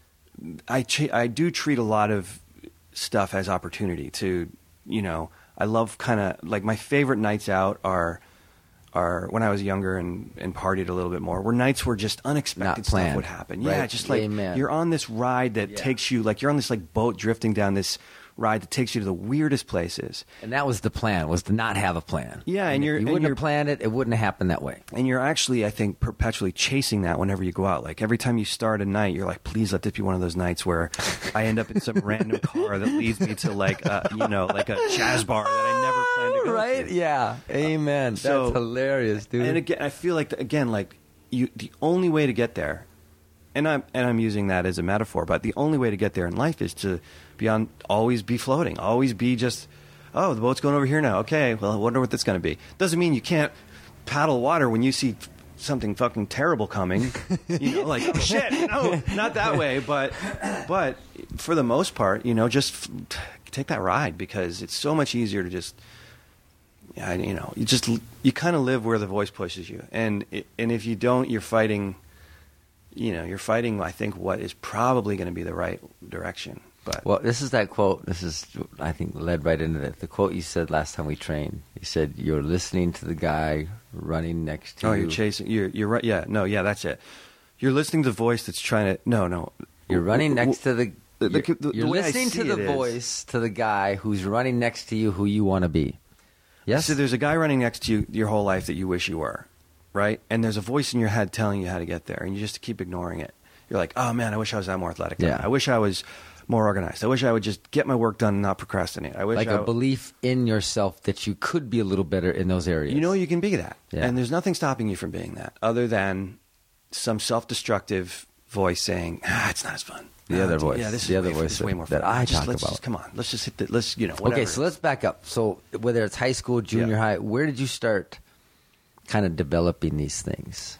I ch- I do treat a lot of stuff as opportunity to, you know, I love kind of like my favorite nights out are are when I was younger and, and partied a little bit more, were nights where just unexpected Not stuff planned. would happen. Right. Yeah, just like Amen. you're on this ride that Yeah. takes you, like you're on this like boat drifting down this ride that takes you to the weirdest places. And that was the plan, was to not have a plan. Yeah, and if you're- you and wouldn't you're- have planned it, it wouldn't have happened that way. And you're actually, I think, perpetually chasing that whenever you go out. Like every time you start a night, you're like, please let this be one of those nights where I end up in some random car that leads me to like, a, you know, like a jazz bar that I never planned to go Right? to. Yeah. Amen. So- That's hilarious, dude. And again, I feel like again, like you, the only way to get there, and I'm and I'm using that as a metaphor, but the only way to get there in life is to be on, always be floating, always be just, oh, the boat's going over here now. Okay, well, I wonder what that's going to be. Doesn't mean you can't paddle water when you see something fucking terrible coming. You know, like oh shit, no, not that way. But but for the most part, you know, just f- take that ride because it's so much easier to just. Yeah, you know, you just you kind of live where the voice pushes you, and it, and if you don't, you're fighting. You know, you're fighting. I think what is probably going to be the right direction. But Well, this is that quote. This is, I think, led right into that. The quote you said last time we trained. You said, you're listening to the guy running next to oh, you. you're chasing. You're you're right. Yeah, no, yeah, that's it. You're listening to the voice that's trying to. No, no. You're running next to the... The- the- you're the- the you're way I listening see to the it is- voice, to the guy who's running next to you who you want to be. Yes? So there's a guy running next to you your whole life that you wish you were, right? And there's a voice in your head telling you how to get there, and you just keep ignoring it. You're like, oh man, I wish I was that more athletic. Yeah. I wish I was more organized. I wish I would just get my work done and not procrastinate. I wish like I a belief in yourself that you could be a little better in those areas. You know you can be that. Yeah. And there's nothing stopping you from being that other than some self-destructive voice saying, ah, it's not as fun. The Ah, other it's- voice. Yeah, this The is other way, voice this is way more that fun. I just, talk let's about. Just, come on, let's just hit the, let's, you know, whatever. Okay, so let's back up. So whether it's high school, junior Yeah. high, where did you start kind of developing these things?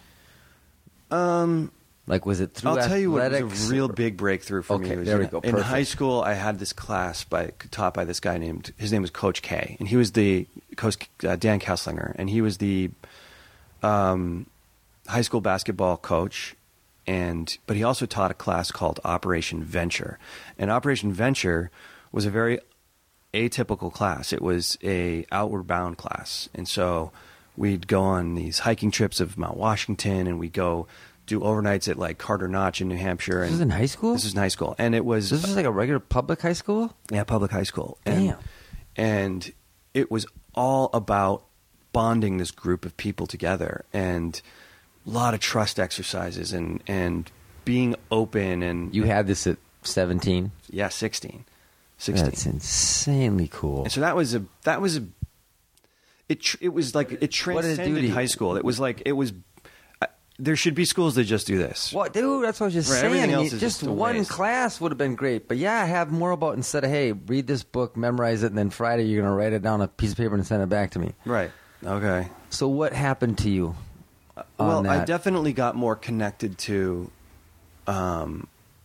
Um, Like, was it through I'll tell you what was athletics? a real big breakthrough for Okay, me. Was there we in, go. In Perfect. high school, I had this class by taught by this guy named, his name was Coach K, and he was the Coach uh, Dan Kesslinger, and he was the um, high school basketball coach. And but he also taught a class called Operation Venture, and Operation Venture was a very atypical class. It was a outward bound class, and so we'd go on these hiking trips of Mount Washington, and we'd go do overnights at like Carter Notch in New Hampshire. This And was in high school? This was in high school, and it was This was like a regular public high school? yeah, public high school. And, Damn. And it was all about bonding this group of people together, and a lot of trust exercises, and and being open, and You had this at seventeen? yeah, sixteen. sixteen. That's insanely cool. And so that was a that was a it tr- it was like it What did it do transcended to you? high school. It was like it was uh, there should be schools that just do this. What, dude? That's what I was just Right, saying. everything I mean, else is just just a one waste. class would have been great. But yeah, have more about instead of, hey, read this book, memorize it, and then Friday you're going to write it down on a piece of paper and send it back to me. Right. Okay. So what happened to you? on Well, I that? definitely got more connected to. Um,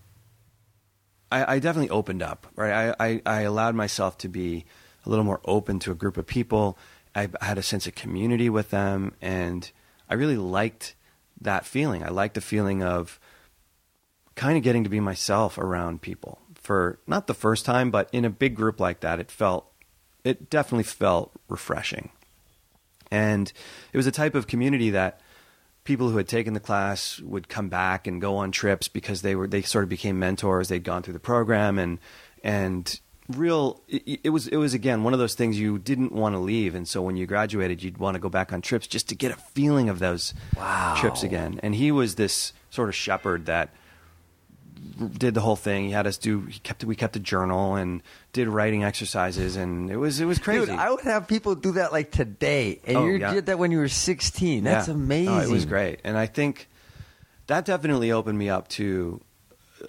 I, I definitely opened up. Right. I, I, I allowed myself to be a little more open to a group of people. I had a sense of community with them, and I really liked that feeling. I liked the feeling of kind of getting to be myself around people for not the first time, but in a big group like that, it felt, it definitely felt refreshing. And it was a type of community that people who had taken the class would come back and go on trips because they were, they sort of became mentors. They'd gone through the program, and, and real, it, it was, it was again, one of those things you didn't want to leave. And so when you graduated, you'd want to go back on trips just to get a feeling of those Wow. trips again. And he was this sort of shepherd that did the whole thing. He had us do, he kept, we kept a journal and did writing exercises, and it was, it was crazy. Dude, I would have people do that like today. And Oh, you yeah. did that when you were sixteen. That's Yeah. amazing. Oh, it was great. And I think that definitely opened me up to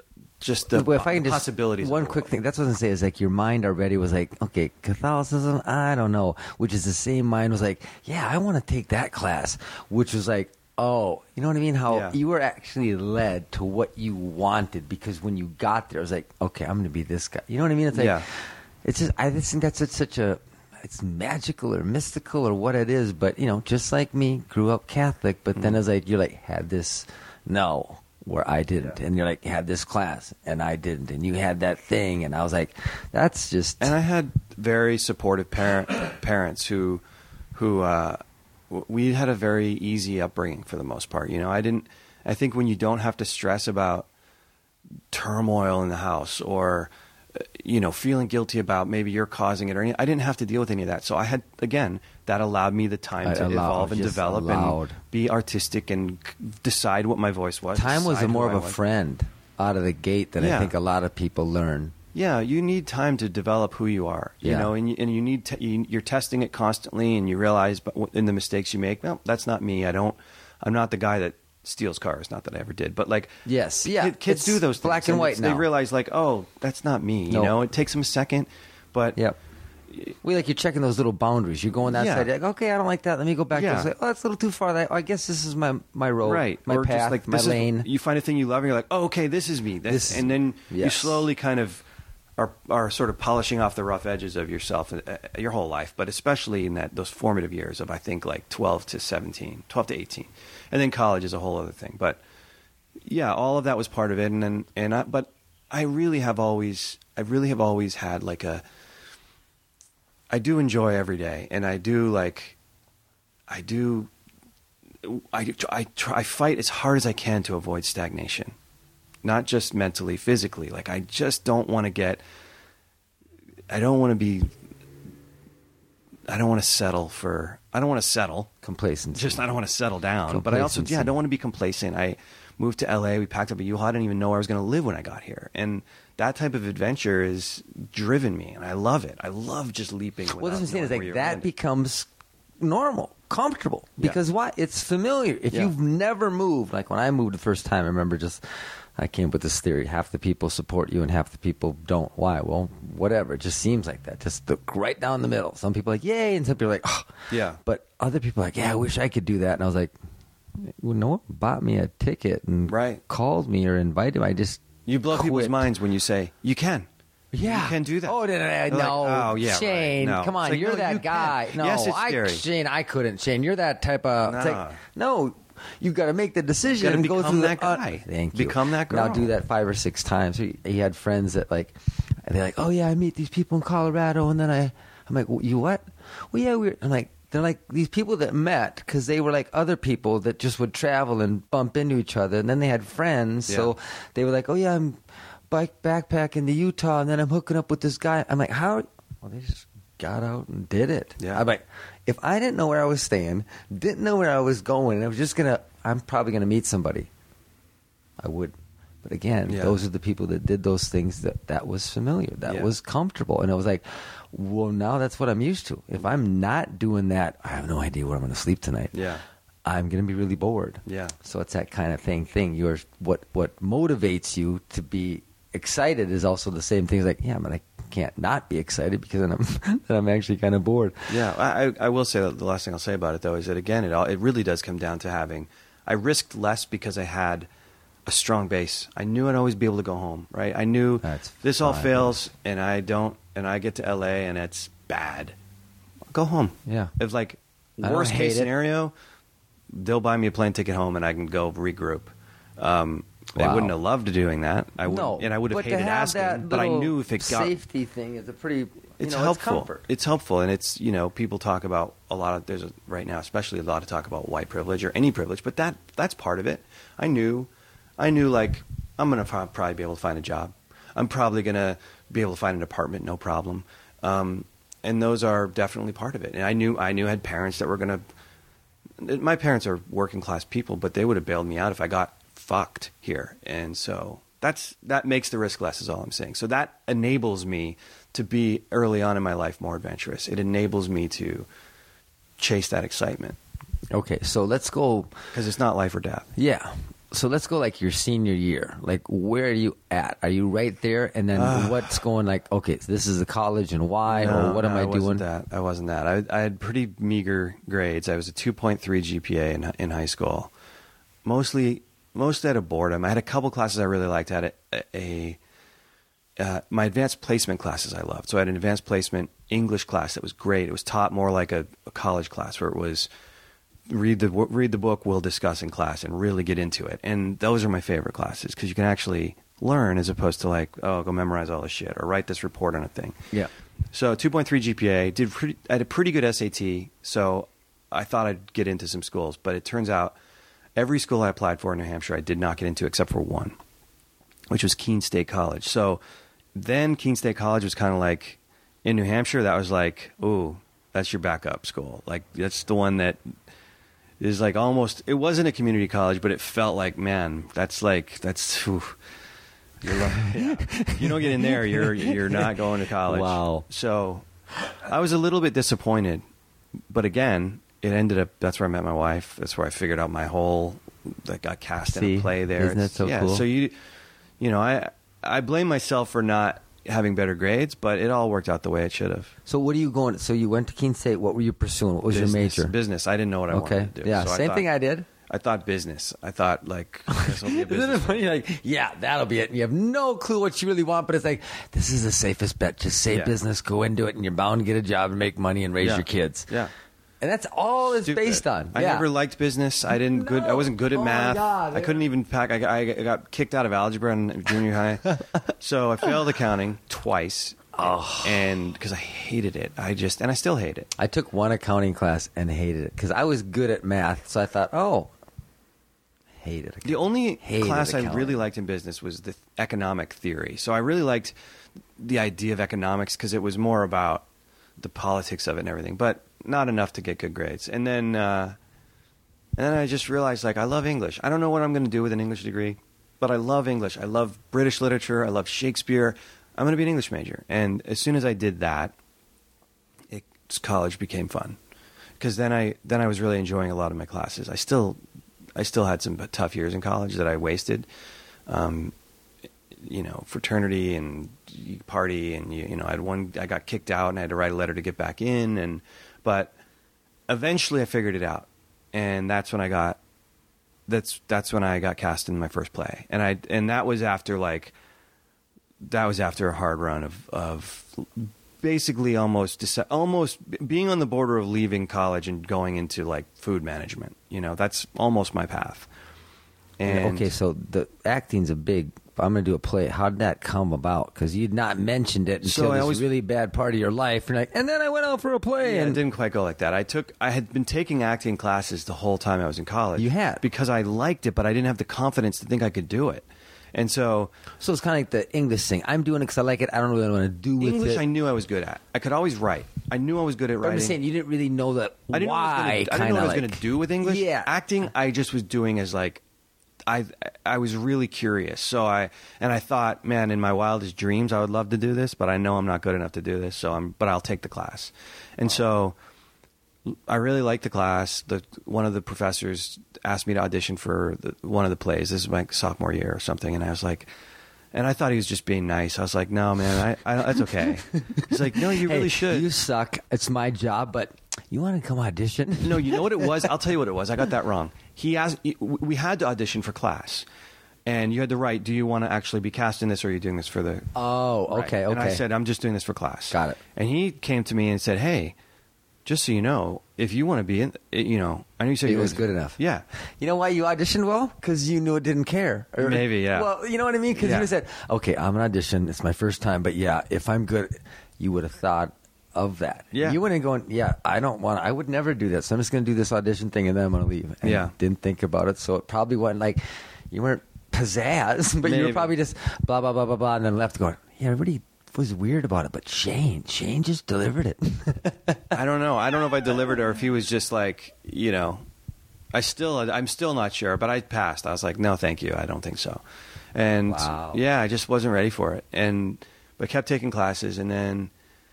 just the Well, if I can just, possibilities. One of the quick world. thing. That's what I was going to say is like your mind already was like, okay, Catholicism, I don't know. Which is the same mind was like, yeah, I want to take that class. Which was like, oh, you know what I mean? How Yeah. you were actually led to what you wanted because when you got there, it was like, okay, I'm going to be this guy. You know what I mean? It's like, Yeah. it's just, I just think that's such, such a, it's magical or mystical or what it is. But, you know, just like me, grew up Catholic, but then Mhm. as like, you're like, had this, no. Where I didn't, Yeah. and you're like, you had this class, and I didn't, and you had that thing, and I was like, that's just. And I had very supportive parent, parents who, who, uh, w- we had a very easy upbringing for the most part. You know, I didn't. I think when you don't have to stress about turmoil in the house or, uh, you know, feeling guilty about maybe you're causing it or anything, I didn't have to deal with any of that. So I had, again, that allowed me the time I to allow- evolve and just develop allowed. and be artistic and c- decide what my voice was. Time was decide a who more I of a was. friend out of the gate than I Yeah. think a lot of people learn. Yeah, you need time to develop who you are. You Yeah. know, and you, and you need to, you, you're testing it constantly, and you realize, but w- in the mistakes you make, well, that's not me. I don't. I'm not the guy that steals cars. Not that I ever did, but like, Yes, yeah, kid- kids it's do those things, black and white it's- They now. realize, like, oh, that's not me. You No. know, it takes them a second, but Yep. We like you're checking those little boundaries. You're going that Yeah. side. You're like, okay, I don't like that. Let me go back. Yeah. Yeah. Like, oh, that's a little too far. That- I guess this is my my road, right, my or path, just like my this lane. Is, you find a thing you love, and you're like, oh, okay, this is me. This, This- and then you yes. slowly kind of are are sort of polishing off the rough edges of yourself uh, your whole life, but especially in that those formative years of I think like twelve to seventeen, twelve to eighteen, and then college is a whole other thing. But yeah, all of that was part of it, and then and I, but I really have always I really have always had like a I do enjoy every day, and I do like I do I I try I fight as hard as I can to avoid stagnation. Not just mentally, physically. Like I just don't want to get I don't want to be I don't want to settle for I don't want to settle. Complacency. Just I don't want to settle down. But I also yeah, I don't want to be complacent. I moved to L A, we packed up a U-Haul. I didn't even know where I was going to live when I got here. And that type of adventure has driven me, and I love it. I love just leaping. Well, what I'm without saying is knowing like where you're that landing. becomes normal, comfortable. Yeah. Because why? It's familiar. If Yeah. you've never moved, like when I moved the first time, I remember just I came up with this theory: half the people support you, and half the people don't. Why? Well, whatever. It just seems like that. Just look right down the middle. Some people are like yay, and some people are like oh. Yeah. But other people are like yeah, I wish I could do that. And I was like, well, no one bought me a ticket and Right. called me or invited me. I just You blow people's quit. minds when you say you can. Yeah, You can do that. Oh, no, no, no, They're like, no. oh, yeah, Shane, right. No. come on, It's like, you're no, that you can. guy. No, Yes, it's I, scary. Shane, I couldn't. Shane, you're that type of. it's Nah. like, no, you got to make the decision gotta and go become through that the, uh, guy. thank you. Become that Now girl. do that five or six times. He, he had friends that like, they're like, oh yeah, I meet these people in Colorado, and then I, I'm like, you what? Well, yeah, we're. I'm like. They're like these people that met because they were like other people that just would travel and bump into each other, and then they had friends. Yeah. So they were like, "Oh yeah, I'm bike backpacking to Utah, and then I'm hooking up with this guy." I'm like, "How?" Well, they just got out and did it. Yeah. I'm like, if I didn't know where I was staying, didn't know where I was going, and I was just gonna, I'm probably gonna meet somebody. I would. But again, Yeah. those are the people that did those things that that was familiar, that Yeah. was comfortable, and I was like, well, now that's what I'm used to. If I'm not doing that, I have no idea where I'm going to sleep tonight. Yeah. I'm going to be really bored. Yeah. So it's that kind of thing. Thing. You're what what motivates you to be excited is also the same thing. It's like, yeah, but I can't not be excited because then I'm then I'm actually kind of bored. Yeah, I, I- I will say that the last thing I'll say about it though is that again, it all it really does come down to having. I risked less because I had a strong base. I knew I'd always be able to go home. Right? I knew That's this all fine. fails, and I don't, and I get to L A and it's bad. Go home. Yeah. If like I don't worst hate case it. scenario, they'll buy me a plane ticket home and I can go regroup. Um, I Wow. wouldn't have loved doing that. I would, No, and I would have but to hated have asking. that But I little knew if it got safety thing is a pretty. You it's know, helpful. It's comfort. It's helpful, and it's you know people talk about a lot of there's a, right now, especially a lot of talk about white privilege or any privilege, but that that's part of it. I knew, I knew like I'm gonna pro- probably be able to find a job. I'm probably gonna be able to find an apartment, no problem. Um, and those are definitely part of it. And I knew I knew I had parents that were gonna. My parents are working class people, but they would have bailed me out if I got fucked here, and so. That's that makes the risk less is all I'm saying. So that enables me to be early on in my life more adventurous. It enables me to chase that excitement Okay, so let's go. because it's not life or death. Yeah. so let's go like your senior year. Like, where are you at? Are you right there? And then uh, what's going like, okay, so this is a college and why, no, or what no, am I, I doing? Wasn't that. I wasn't that. I, I had pretty meager grades. I was a two point three G P A in, in high school. Mostly, mostly out of boredom. I had a couple classes I really liked. I had a, a uh, my advanced placement classes I loved. So I had an advanced placement English class that was great. It was taught more like a, a college class where it was read the read the book, we'll discuss in class, and really get into it. And those are my favorite classes because you can actually learn as opposed to like, oh, go memorize all this shit or write this report on a thing. Yeah. So two point three G P A, did pretty, I had a pretty good S A T, so I thought I'd get into some schools. But it turns out every school I applied for in New Hampshire I did not get into except for one, which was Keene State College. So then Keene State College was kind of like, in New Hampshire, that was like, ooh, that's your backup school. Like, that's the one that is like almost, it wasn't a community college, but it felt like, man, that's like, that's, whew, you're like, yeah. You don't get in there, you're you're not going to college. Wow. So I was a little bit disappointed, but again, it ended up, that's where I met my wife. That's where I figured out my whole, that got cast See, in a play there. isn't that so yeah, cool? So you, you know, I I blame myself for not having better grades, but it all worked out the way it should have. So what are you going? So you went to Keene State. What were you pursuing? What was Business, your major? Business. I didn't know what I Okay. wanted to do. Yeah. So Same I thing thought, I did. I thought business. I thought like this will be a Isn't business. it funny? You're like, yeah, that'll be it. And you have no clue what you really want, but it's like, this is the safest bet. Just say Yeah. business, go into it, and you're bound to get a job and make money and raise Yeah. your kids. Yeah. And that's all it's Stupid. based on. I yeah. never liked business. I didn't good. I No. wasn't good at Oh my math. God, I couldn't even pack. I, I got kicked out of algebra in junior high, so I failed accounting twice. Oh. And because I hated it, I just and I still hate it. I took one accounting class and hated it because I was good at math. So I thought, oh, hated it. The only Hated class I accounting. really liked in business was the economic theory. So I really liked the idea of economics because it was more about the politics of it and everything, but not enough to get good grades. And then, uh, and then I just realized, like, I love English. I don't know what I'm going to do with an English degree, but I love English. I love British literature. I love Shakespeare. I'm going to be an English major. And as soon as I did that, it, college became fun because then I then I was really enjoying a lot of my classes. I still I still had some tough years in college that I wasted. Um, you know, fraternity and you party and you, you know, I had one. I got kicked out and I had to write a letter to get back in. And but eventually I figured it out, and that's when I got. That's that's when I got cast in my first play, and I and that was after like. That was after a hard run of of basically almost almost being on the border of leaving college and going into like food management. You know, that's almost my path. And okay, so the acting's a big. I'm going to do a play. How did that come about? Because you'd not mentioned it until So I this always- really bad part of your life. You're like, and then I went out for a play. Yeah, and it didn't quite go like that. I took I had been taking acting classes the whole time I was in college. You had? because I liked it, but I didn't have the confidence to think I could do it. And so So it's kind of like the English thing. I'm doing it because I like it. I don't really know what to do with English it. I knew I was good at. I could always write. I knew I was good at But I'm writing. just saying, you didn't really know that I didn't know what I was why. gonna, I didn't know kinda what I was like, going to do with English. Yeah. Acting, I just was doing as like, I I was really curious. So I and I thought, man, in my wildest dreams, I would love to do this, but I know I'm not good enough to do this. So I'm, but I'll take the class. And so I really liked the class. The one of the professors asked me to audition for the, one of the plays. This is my sophomore year or something, and I was like. And I thought he was just being nice. I was like, no, man, I, I, that's okay. He's like, no, you Hey, really should. You suck. It's my job, but you want to come audition? No, you know what it was? I'll tell you what it was. I got that wrong. He asked. We had to audition for class, and you had to write. Do you want to actually be cast in this, or are you doing this for the? Oh, Right. okay, okay. And I said, I'm just doing this for class. Got it. And he came to me and said, hey, just so you know, if you want to be in, you know, I know you said It you was wanted- good enough. Yeah. You know why you auditioned well? Because you knew it didn't care. Or- Maybe, yeah. Well, you know what I mean? Because Yeah. you said, okay, I'm an audition. It's my first time. But yeah, if I'm good, you would have thought of that. Yeah. You wouldn't going, yeah, I don't want I would never do this. I'm just going to do this audition thing and then I'm going to leave. And Yeah. you didn't think about it. So it probably wasn't like, you weren't pizzazz, but you were Maybe. probably just blah, blah, blah, blah, blah, and then left going, yeah, everybody was weird about it. But Shane, Shane just delivered it. I don't know. I don't know if I delivered or if he was just like, you know, I still, I'm still not sure, but I passed. I was like, no, thank you. I don't think so. And Wow. yeah, I just wasn't ready for it. And, but kept taking classes. And then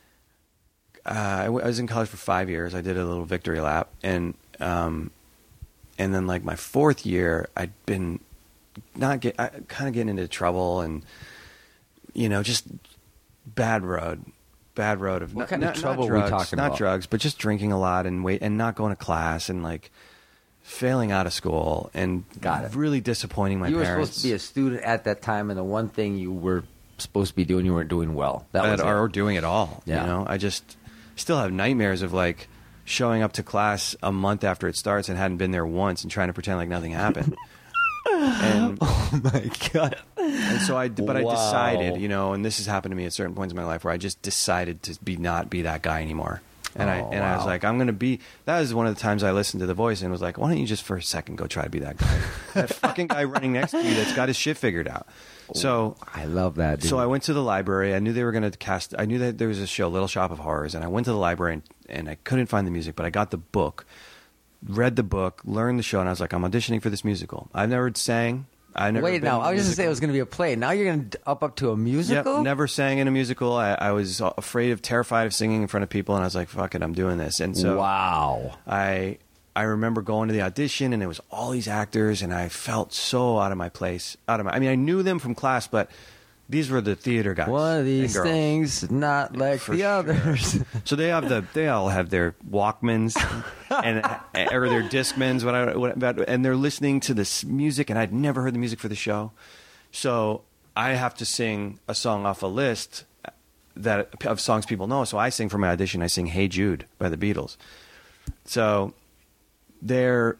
uh, I, w- I was in college for five years. I did a little victory lap. And, um, and then like my fourth year, I'd been not get kind of getting into trouble and you know just bad road. Bad road of what not, kind not, of trouble not are we drugs, talking not about? drugs, but just drinking a lot and wait and not going to class and like failing out of school and Got it. really disappointing my you were parents. supposed to be a student at that time, and the one thing you were supposed to be doing, you weren't doing well. That was at, it. or doing it all. Yeah. You know, I just still have nightmares of like showing up to class a month after it starts and hadn't been there once and trying to pretend like nothing happened. and Oh my god! and so I, but I Wow. decided, you know, and this has happened to me at certain points in my life where I just decided to be not be that guy anymore. And I Oh, and I was wow. like, I'm going to be. That was one of the times I listened to The Voice and was like, why don't you just for a second go try to be that guy, that fucking guy running next to you that's got his shit figured out. So I love that. Dude. so I went to the library. I knew they were going to cast. I knew that there was a show, Little Shop of Horrors, and I went to the library and, and I couldn't find the music, but I got the book, read the book, learned the show, and I was like, I'm auditioning for this musical. I've never sang. I never. Wait, been now in a I was just musical. saying it was going to be a play. Now you're going to up up to a musical. Yep, never sang in a musical. I, I was afraid of, terrified of singing in front of people, and I was like, "Fuck it, I'm doing this." And so, wow. I I remember going to the audition, and it was all these actors, and I felt so out of my place. Out of my, I mean, I knew them from class, but these were the theater guys. One of and these girls. things, not like For the sure. others. So they have the they all have their Walkmans and or their Discmans, what I, what, and they're listening to this music, and I'd never heard the music for the show, so I have to sing a song off a list that of songs people know. So I sing for my audition. I sing "Hey Jude" by the Beatles. So they're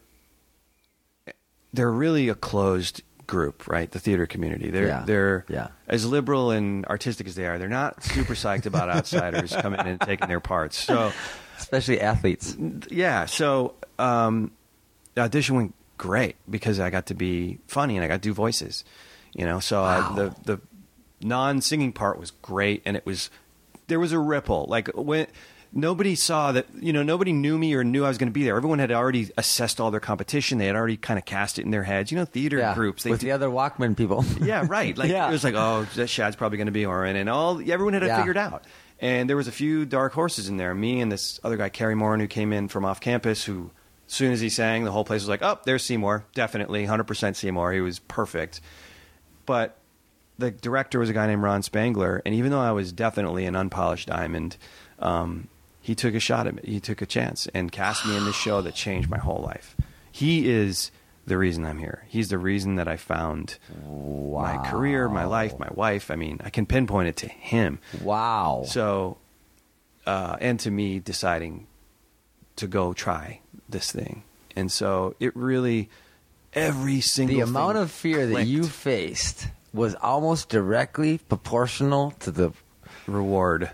they're really a closed group, right? The theater community. They're Yeah. they're Yeah. as liberal and artistic as they are. They're not super psyched about outsiders coming in and taking their parts. So Especially athletes. yeah, so um, the audition went great because I got to be funny and I got to do voices, you know. So Wow. I, the the non-singing part was great, and it was there was a ripple. Like when nobody saw that, you know, nobody knew me or knew I was going to be there. Everyone had already assessed all their competition. They had already kind of cast it in their heads. You know, theater Yeah. groups they with do- the other Walkman people. yeah, right. Like Yeah. it was like, oh, that Shad's probably going to be Oren, and all everyone had it Yeah. figured out. And there was a few dark horses in there. Me and this other guy, Kerry Moran, who came in from off campus. Who, as soon as he sang, the whole place was like, oh, there's Seymour, definitely, one hundred percent Seymour. He was perfect. But the director was a guy named Ron Spangler, and even though I was definitely an unpolished diamond, um, he took a shot at me. He took a chance and cast me in this show that changed my whole life. He is the reason I'm here. He's the reason that I found my career, my life, my wife. I mean, I can pinpoint it to him. Wow. So, uh, and to me deciding to go try this thing. And so it really, every single the amount thing of fear that clicked. you faced was almost directly proportional to the reward.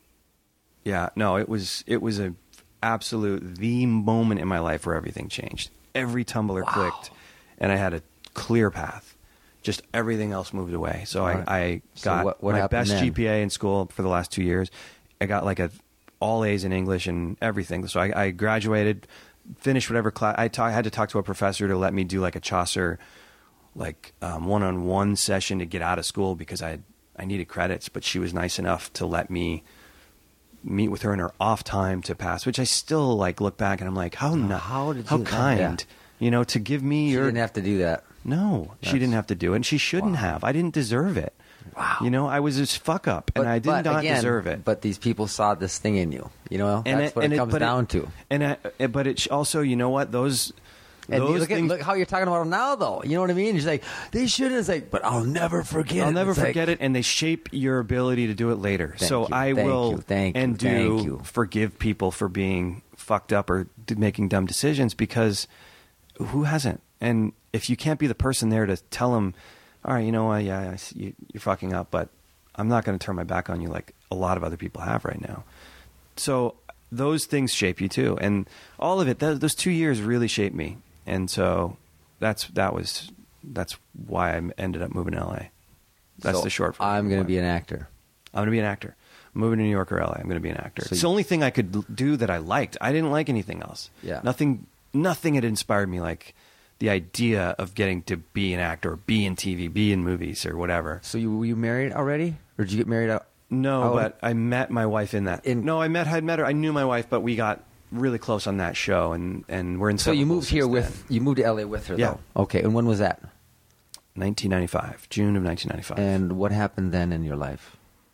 Yeah, no, it was it was a absolute the moment in my life where everything changed. Every tumbler Wow. clicked, and I had a clear path. Just everything else moved away. So All right. I, I So got what- what my happened best then? G P A in school for the last two years. I got like a all A's in English and everything. So I, I graduated, finished whatever class. I, ta- I had to talk to a professor to let me do like a Chaucer, like um, one-on-one session to get out of school because I I needed credits. But she was nice enough to let me meet with her in her off time to pass, which I still like look back and I'm like, how no, how did how you- kind, yeah. you know, to give me you your didn't have to do that. no, she That's- didn't have to do it, and she shouldn't Wow. have. I didn't deserve it. Wow. You know, I was this fuck up, and I did but not again, deserve it. But these people saw this thing in you. You know, and that's what and it comes but down to. And I, it- but it sh- also, you know what? Those And those look, at, things. look how you're talking about them now, though. You know what I mean? You're like, they should. It's like, but I'll never forget. I'll it. never It's like- forget it, and they shape your ability to do it later. Thank so you, I thank will you, thank you, and do thank you. forgive people for being fucked up or d- making dumb decisions because who hasn't? And if you can't be the person there to tell them, all right, you know what, yeah, I see you, you're fucking up, but I'm not going to turn my back on you like a lot of other people have right now. So those things shape you too, and all of it. Th- those two years really shaped me, and so that's that was that's why I ended up moving to L A. That's So the short. version. I'm going to be an actor. I'm going to be an actor. I'm moving to New York or L A. I'm going to be an actor. So it's you- the only thing I could l- do that I liked. I didn't like anything else. Yeah. Nothing. Nothing had inspired me like the idea of getting to be an actor, or be in T V, be in movies, or whatever. So you were you married already, or did you get married out? No, Oh. but I met my wife in that. In- no, I met. I met her. I knew my wife, but we got really close on that show, and and we're in. So you inseparables moved here since with then. you moved to L A with her, Yeah. though. Okay, and when was that? nineteen ninety-five, June of nineteen ninety-five. And what happened then in your life?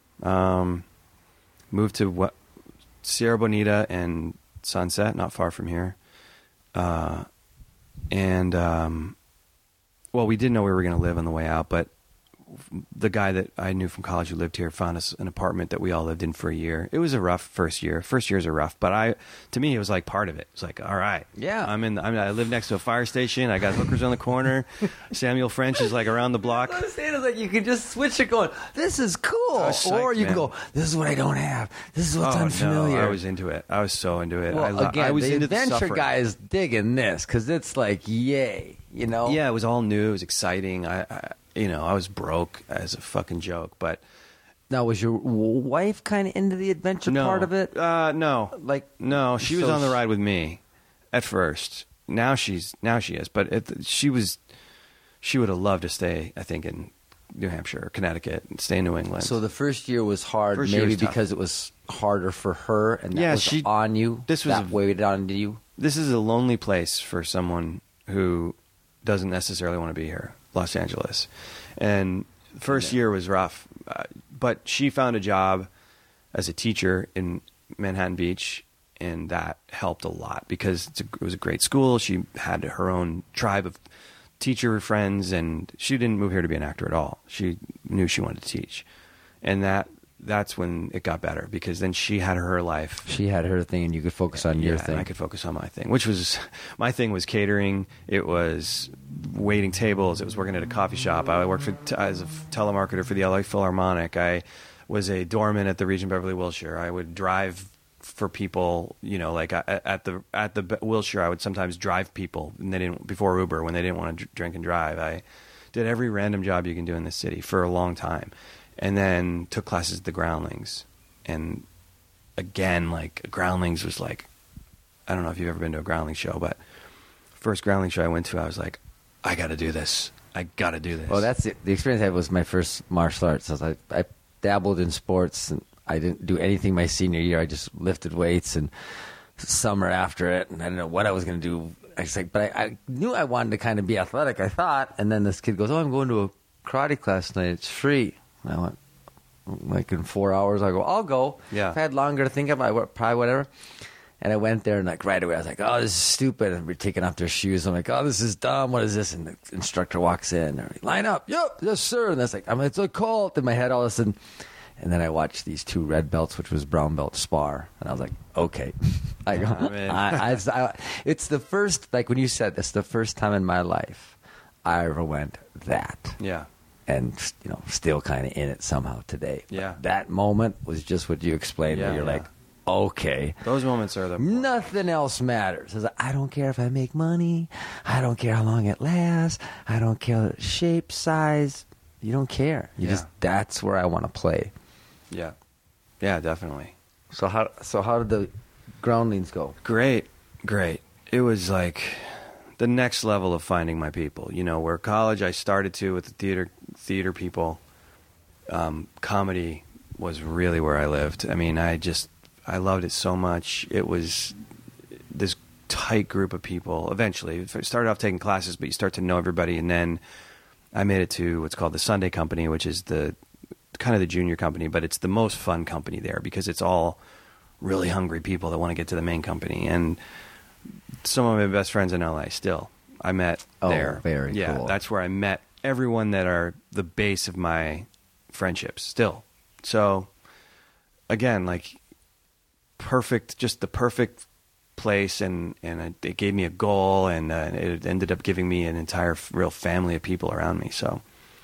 Um, moved to what, Sierra Bonita and Sunset, not far from here. Uh, and, um, well, we didn't know where we were going to live on the way out, but the guy that I knew from college who lived here found us an apartment that we all lived in for a year. It was a rough first year. First years are rough, but I, to me, it was like part of it. It's like, all right, Yeah. I'm in. I'm, I live next to a fire station. I got hookers on the corner. Samuel French is like around the block. What I'm saying is like you can just switch it going, this is cool. I was psyched, Or you can man. go, this is what I don't have. This is what's Oh, unfamiliar. no, I was into it. I was so into it. well, I, lo- again, I was the into adventure the suffering. guy is digging this because it's like, yay, you know? Yeah, it was all new. It was exciting. I, I, you know, I was broke as a fucking joke, but Now, was your w- wife kind of into the adventure no part of it? Uh, no, Like, no, she was so on the sh- ride with me at first. Now she's now she is, but it, she was. She would have loved to stay, I think, in New Hampshire or Connecticut and stay in New England. So the first year was hard, First year maybe was tough. because it was harder for her, and that Yeah, was she- on you. this was that a- weighed on you. this is a lonely place for someone who doesn't necessarily want to be here, Los Angeles. And the first year was rough, uh, but she found a job as a teacher in Manhattan Beach, and that helped a lot because it's a, it was a great school. She had her own tribe of teacher friends, and she didn't move here to be an actor at all. She knew she wanted to teach, and that that's when it got better because then she had her life. She had her thing, and you could focus on your Yeah, thing. and I could focus on my thing, which was my thing was catering. It was waiting tables. It was working at a coffee shop. I worked for t- as a telemarketer for the L A Philharmonic. I was a doorman at the Regent Beverly Wilshire. I would drive for people, you know, like I, at the at the Be- Wilshire. I would sometimes drive people, and they didn't before Uber when they didn't want to dr- drink and drive. I did every random job you can do in this city for a long time, and then took classes at the Groundlings, and again, like Groundlings was like, I don't know if you've ever been to a Groundling show, but first Groundling show I went to, I was like, I got to do this. I got to do this. Well, that's the, the experience I had was my first martial arts. I, was like, I dabbled in sports, and I didn't do anything my senior year. I just lifted weights, and summer after it, and I didn't know what I was going to do. I was like, but I, I knew I wanted to kind of be athletic, I thought. And then this kid goes, oh, I'm going to a karate class tonight. It's free. And I went, like in four hours, I go, I'll go. Yeah. If I had longer to think of, I would probably whatever. And I went there, and like right away, I was like, "Oh, this is stupid!" And we're taking off their shoes. I'm like, "Oh, this is dumb. What is this?" And the instructor walks in. And line up. Yep, yes, sir. And that's like, I'm. It's a cult in my head all of a sudden. And then I watched these two red belts, which was brown belt spar, and I was like, "Okay." I go, I'm in. I, I, I, it's the first, like when you said this, the first time in my life I ever went that. yeah. And you know, still kind of in it somehow today. But Yeah. that moment was just what you explained. Yeah, where you're yeah. like, okay. Those moments are the Nothing else matters. I was like, I don't care if I make money. I don't care how long it lasts. I don't care shape, size. You don't care. You Yeah. just that's where I want to play. Yeah. Yeah, definitely. So how so how did the Groundlings go? Great. Great. It was like the next level of finding my people. You know, where college I started to with the theater theater people, um, comedy was really where I lived. I mean, I just I loved it so much. It was this tight group of people. Eventually, it started off taking classes, but you start to know everybody, and then I made it to what's called the Sunday Company, which is the kind of the junior company, but it's the most fun company there because it's all really hungry people that want to get to the main company. And some of my best friends in L A still I met Oh, there. very yeah, cool. that's where I met everyone that are the base of my friendships still. So again, like perfect, just the perfect place, and and it gave me a goal, and uh, it ended up giving me an entire f- real family of people around me. So,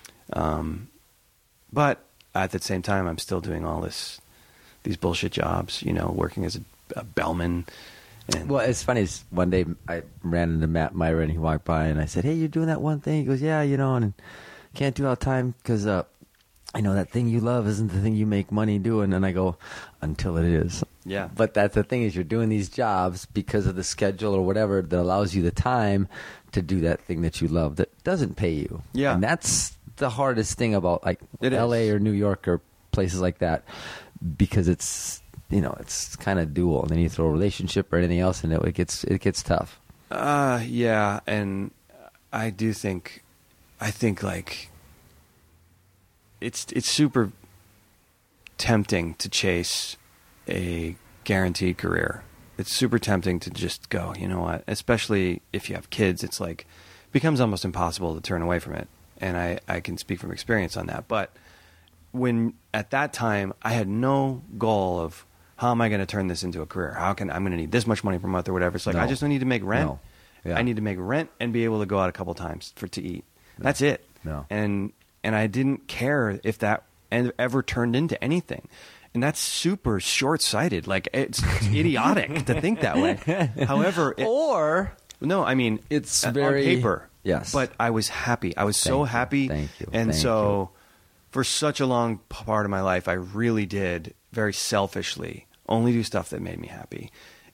um, but at the same time, I'm still doing all this, these bullshit jobs. You know, working as a, a bellman. And Well, it's funny. Is one day I ran into Matt Myra, and he walked by, and I said, "Hey, you're doing that one thing?" He goes, "Yeah, you know, and can't do all the time because uh, I know that thing you love isn't the thing you make money doing." And I go, "Until it is." Yeah. But that's the thing is you're doing these jobs because of the schedule or whatever that allows you the time to do that thing that you love that doesn't pay you. Yeah. And that's the hardest thing about like It L A is. or New York or places like that because it's, you know, it's kind of dual. And then you throw a relationship or anything else and it, it gets it gets tough. Uh, yeah, and I do think I think like it's it's super tempting to chase a guaranteed career. It's super tempting to just go, you know what? Especially if you have kids, it's like it becomes almost impossible to turn away from it. And I, I can speak from experience on that. But when at that time I had no goal of how am I going to turn this into a career? How can I'm going to need this much money per month or whatever. It's like No. I just need to make rent. No. Yeah. I need to make rent and be able to go out a couple times for to eat. That's it. No. And and I didn't care if that ever turned into anything. And that's super short-sighted. Like, it's, it's idiotic to think that way. However, it, Or no, I mean, it's on very paper. Yes. But I was happy. I was Thank so you. happy. Thank you. And Thank so for such a long part of my life, I really did very selfishly only do stuff that made me happy.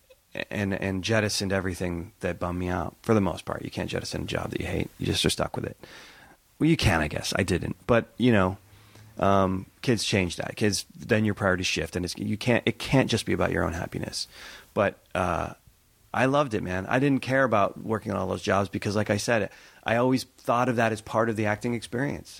And and jettisoned everything that bummed me out. For the most part, you can't jettison a job that you hate. You just are stuck with it. Well, you can, I guess. I didn't, but you know, um, kids change that. Kids, then your priorities shift, and it's, you can't. It can't just be about your own happiness. But uh, I loved it, man. I didn't care about working on all those jobs because, like I said, I always thought of that as part of the acting experience.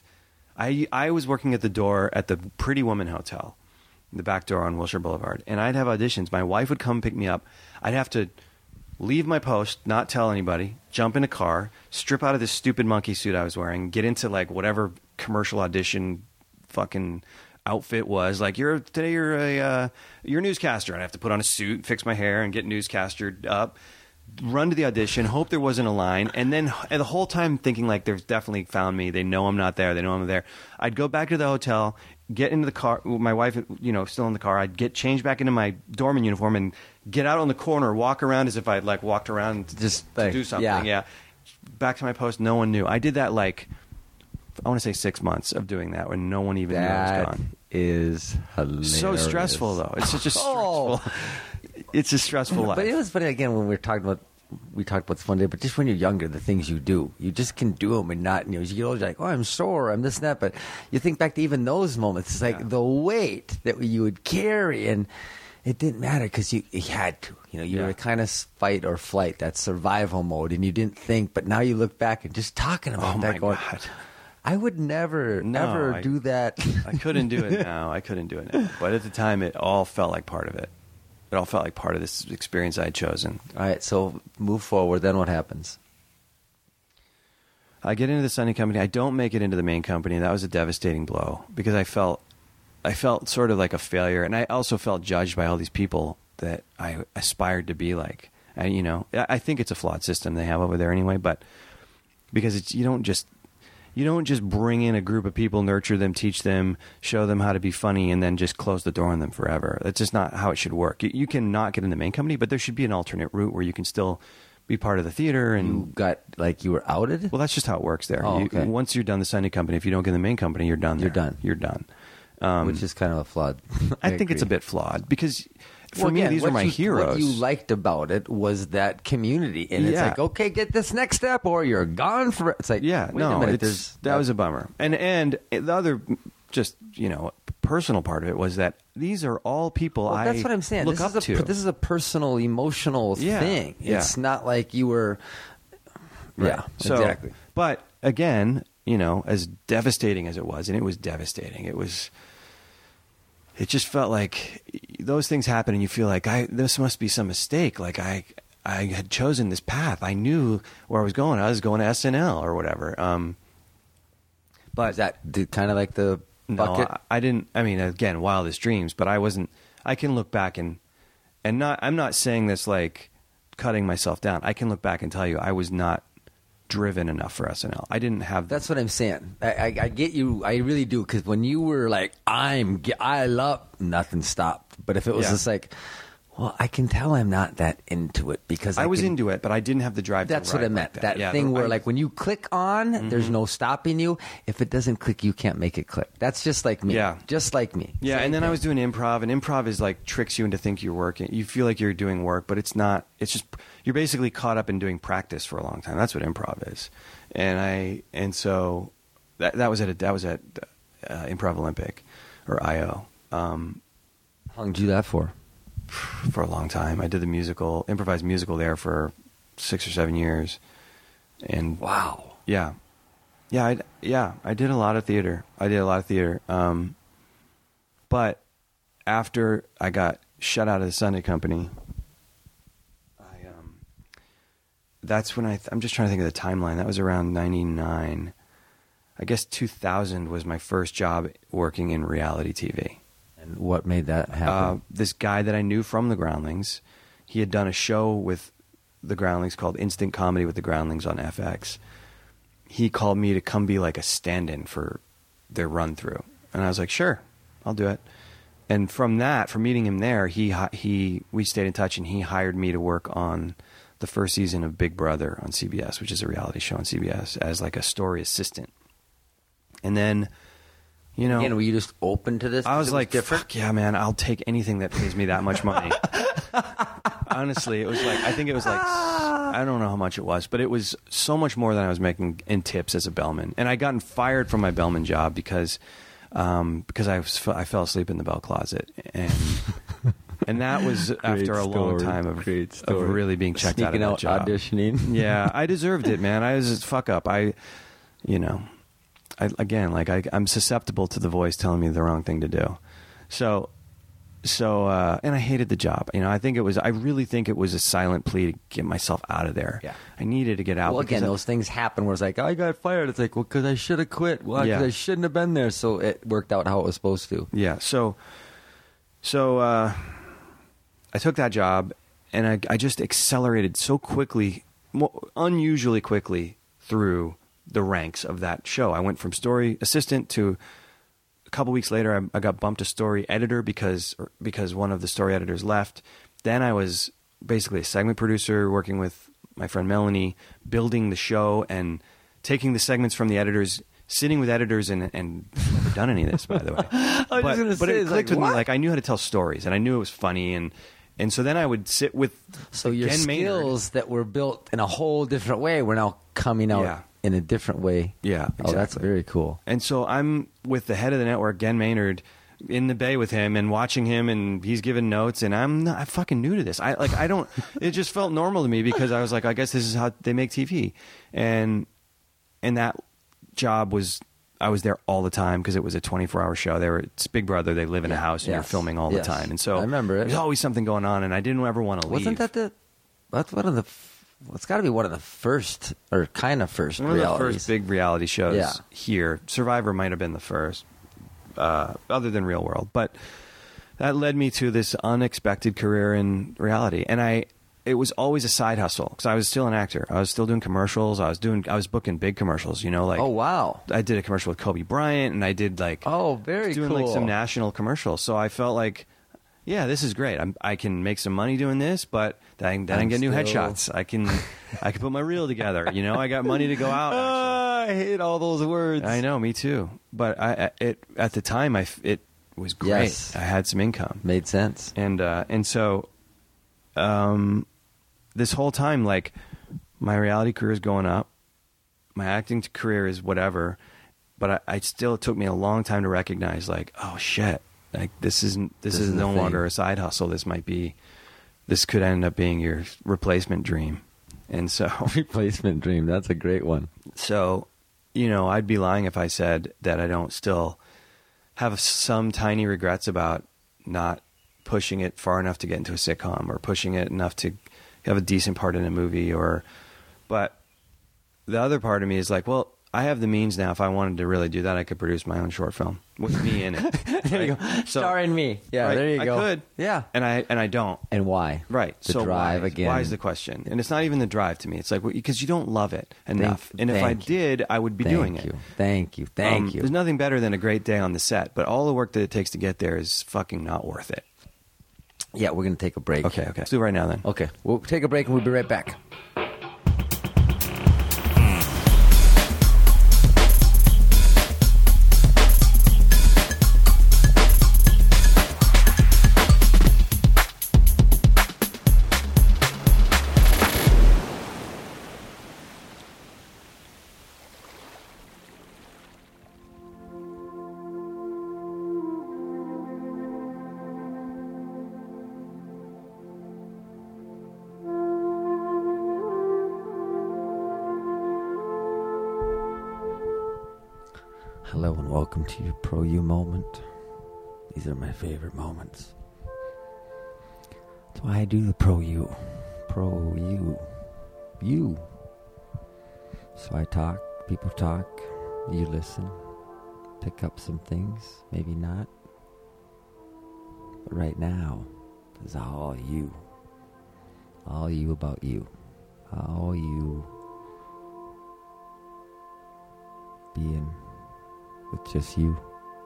I I was working at the door at the Pretty Woman Hotel, the back door on Wilshire Boulevard, and I'd have auditions. My wife would come pick me up. I'd have to leave my post, not tell anybody, jump in a car, strip out of this stupid monkey suit I was wearing, get into like whatever commercial audition fucking outfit was. Like, you're today you're a uh, you're a newscaster. I'd have to put on a suit, fix my hair, and get newscastered up. Run to the audition, hope there wasn't a line, and then and the whole time thinking like they've definitely found me. They know I'm not there. They know I'm there. I'd go back to the hotel, get into the car. My wife, you know, still in the car. I'd get changed back into my doorman uniform and get out on the corner, walk around as if I'd like walked around to, Just to like, do something. yeah. Yeah. Back to my post. No one knew. I did that like I want to say six months of doing that when no one even knew I was that gone. is hilarious. So stressful though. It's such a Oh. stressful. It's a stressful life. But it was funny again when we were talking about we talked about this one day. But just when you're younger, the things you do, you just can do them and not. You know, you get older, you're like, oh, I'm sore, I'm this and that. But you think back to even those moments. It's like Yeah. the weight that you would carry, and it didn't matter because you, you had to. You know, you Yeah. were kind of fight or flight, that survival mode, and you didn't think. But now you look back and just talking about Oh that, my going, God. I would never, No, ever I- do that. I couldn't do it now. I couldn't do it now. But at the time, it all felt like part of it. It all felt like part of this experience I had chosen. All right, so move forward. Then what happens? I get into the Sunday company. I don't make it into the main company. That was a devastating blow because I felt, I felt sort of like a failure, and I also felt judged by all these people that I aspired to be like. I, you know, I I think it's a flawed system they have over there anyway. But because it's you don't just you don't just bring in a group of people, nurture them, teach them, show them how to be funny, and then just close the door on them forever. That's just not how it should work. You, you can not get in the main company, but there should be an alternate route where you can still be part of the theater. And You got like you were outed. well, that's just how it works there. Oh, You- okay. once you're done the Sunday company, if you don't get in the main company, you're done. You're there. done. You're done. Um, Which is kind of a flawed. I, think it's a agree. bit flawed because for Well, me, again, these what are my you, heroes. What you liked about it was that community, and it's Yeah. like, okay, get this next step, or you're gone for. It's like, Yeah, wait no, a minute, it's, there's that was a bummer. And and the other, just you know, personal part of it was that these are all people Well, I that's what I'm saying. look this up is a, to. This is a personal, emotional Yeah, thing. yeah. It's not like you were. Right. Yeah, So, exactly. But again, you know, as devastating as it was, and it was devastating. It was. It just felt like those things happen, and you feel like I this must be some mistake. Like I I had chosen this path. I knew where I was going. I was going to S N L or whatever. Um, but Is that kind of like the no, bucket? I, I didn't. I mean, again, wildest dreams. But I wasn't. I can look back and and not. I'm not saying this like cutting myself down. I can look back and tell you I was not driven enough for S N L. I didn't have. That's what I'm saying. I, I, I get you. I really do. Because when you were like, I'm, ge- I love, nothing stopped. But if it was Yeah. just like, well, I can tell I'm not that into it because I, I was can- into it, but I didn't have the drive. That's to what I write meant. like that Yeah, thing the- where, I- like, when you click on, there's no stopping you. If it doesn't click, you can't make it click. That's just like me. Yeah. Just like me. Yeah, Same and then I thing. was doing improv, and improv is like tricks you into think you're working. You feel like you're doing work, but it's not. It's just you're basically caught up in doing practice for a long time. That's what improv is, and I and so that that was at a, that was at uh, Improv Olympic or I O um, How long did you do that for? for a long time. I did the musical, improvised musical there for six or seven years, and Wow. yeah, Yeah, I, yeah, I did a lot of theater. I did a lot of theater. Um, but after I got shut out of the Sunday Company, I um, that's when I th- I'm just trying to think of the timeline. That was around ninety-nine. I guess two thousand was my first job working in reality T V. And what made that Uh, happen? this guy that I knew from the Groundlings, he had done a show with the Groundlings called Instant Comedy with the Groundlings on F X. He called me to come be like a stand-in for their run-through. And I was like, sure, I'll do it. And from that, from meeting him there, he he we stayed in touch, and he hired me to work on the first season of Big Brother on C B S, which is a reality show on C B S, as like a story assistant. And then, you know... Again, were you just open to this? I was It like, different. fuck yeah, man, I'll take anything that pays me that much money. Honestly, it was like, I think it was like, I don't know how much it was, but it was so much more than I was making in tips as a bellman. And I gotten fired from my bellman job because um, because I was I fell asleep in the bell closet. And and that was after a long story. time of, Great of story. really being checked Sneaking out of that out job. auditioning. Yeah, I deserved it, man. I was a fuck up. I, you know, I, again, like I, I'm susceptible to the voice telling me the wrong thing to do. So, so, uh, and I hated the job. You know, I think it was, I really think it was a silent plea to get myself out of there. Yeah. I needed to get out. Well, because again, I- those things happen where it's like, I got fired. It's like, well, because I should have quit. Well, because Yeah. I shouldn't have been there. So it worked out how it was supposed to. Yeah. So, so, uh, I took that job, and I, I just accelerated so quickly, mo- unusually quickly through the ranks of that show. I went from story assistant to a couple weeks later, I, I got bumped to story editor because because one of the story editors left. Then I was basically a segment producer working with my friend Melanie, building the show and taking the segments from the editors, sitting with editors, and and I've never done any of this, by the way. I was but, just gonna but say, it it's clicked like, with me. what? Like I knew how to tell stories, and I knew it was funny, and and so then I would sit with So your Ken Maynard. skills that were built in a whole different way were now coming out Yeah. in a different way. Yeah, Oh, that's exactly. very cool. And so I'm with the head of the network, Gen Maynard, in the bay with him and watching him, and he's giving notes, and I'm not, I'm fucking new to this. I like I don't. It just felt normal to me because I was like, I guess this is how they make T V, and and that job was. I was there all the time because it was a twenty-four hour show. They were it's Big Brother. They live in a Yeah, house and you're yes, filming all yes. the time, and so I remember it. There's always something going on, and I didn't ever want to leave. Wasn't that the? That's one of the. It's got to be one of the first, or kind of first one of the realities. first big reality shows Yeah. here? Survivor might have been the first, uh, other than Real World, but that led me to this unexpected career in reality, and I. It was always a side hustle because I was still an actor. I was still doing commercials. I was doing. I was booking big commercials. You know, like Oh wow! I did a commercial with Kobe Bryant, and I did like Oh, very doing cool. like some national commercials. So I felt like, yeah, this is great. I'm, I can make some money doing this, but then, I- then I I'm can get new still- headshots. I can I can put my reel together. You know, I got money to go out. Actually. Ah, I hate all those words. I know, me too. But I I- it at the time I f- it was great. Yes. I had some income, Made sense. and uh, and so, um, this whole time, like my reality career is going up, my acting career is whatever, but I, I still it took me a long time to recognize, like, oh shit, like this isn't this, This is is the no thing. longer a side hustle. This might be, this could end up being your replacement dream, and so. Replacement dream. That's a great one. So, you know, I'd be lying if I said that I don't still have some tiny regrets about not pushing it far enough to get into a sitcom or pushing it enough to have a decent part in a movie or, but the other part of me is like, well, I have the means now. If I wanted to really do that, I could produce my own short film with me in it. There you right? go. So- Starring me. Yeah, right, there you go. I could. Yeah. And I, and I don't. And why? Right. The so drive why, again. Why is the question? And it's not even the drive to me. It's like, because you don't love it enough. Thank- and if I thank you. did, I would be Thank doing you. it. Thank you. Thank Um, you. There's nothing better than a great day on the set, but all the work that it takes to get there is fucking not worth it. Yeah, we're going to take a break. Okay, okay. Let's do it right now then. Okay. We'll take a break and we'll be right back. Hello and welcome to your Pro You moment. These are my favorite moments. That's why I do the Pro You. Pro You. You. So I talk, people talk, you listen, pick up some things, maybe not. But right now is all you. All you about you. All you being with just you.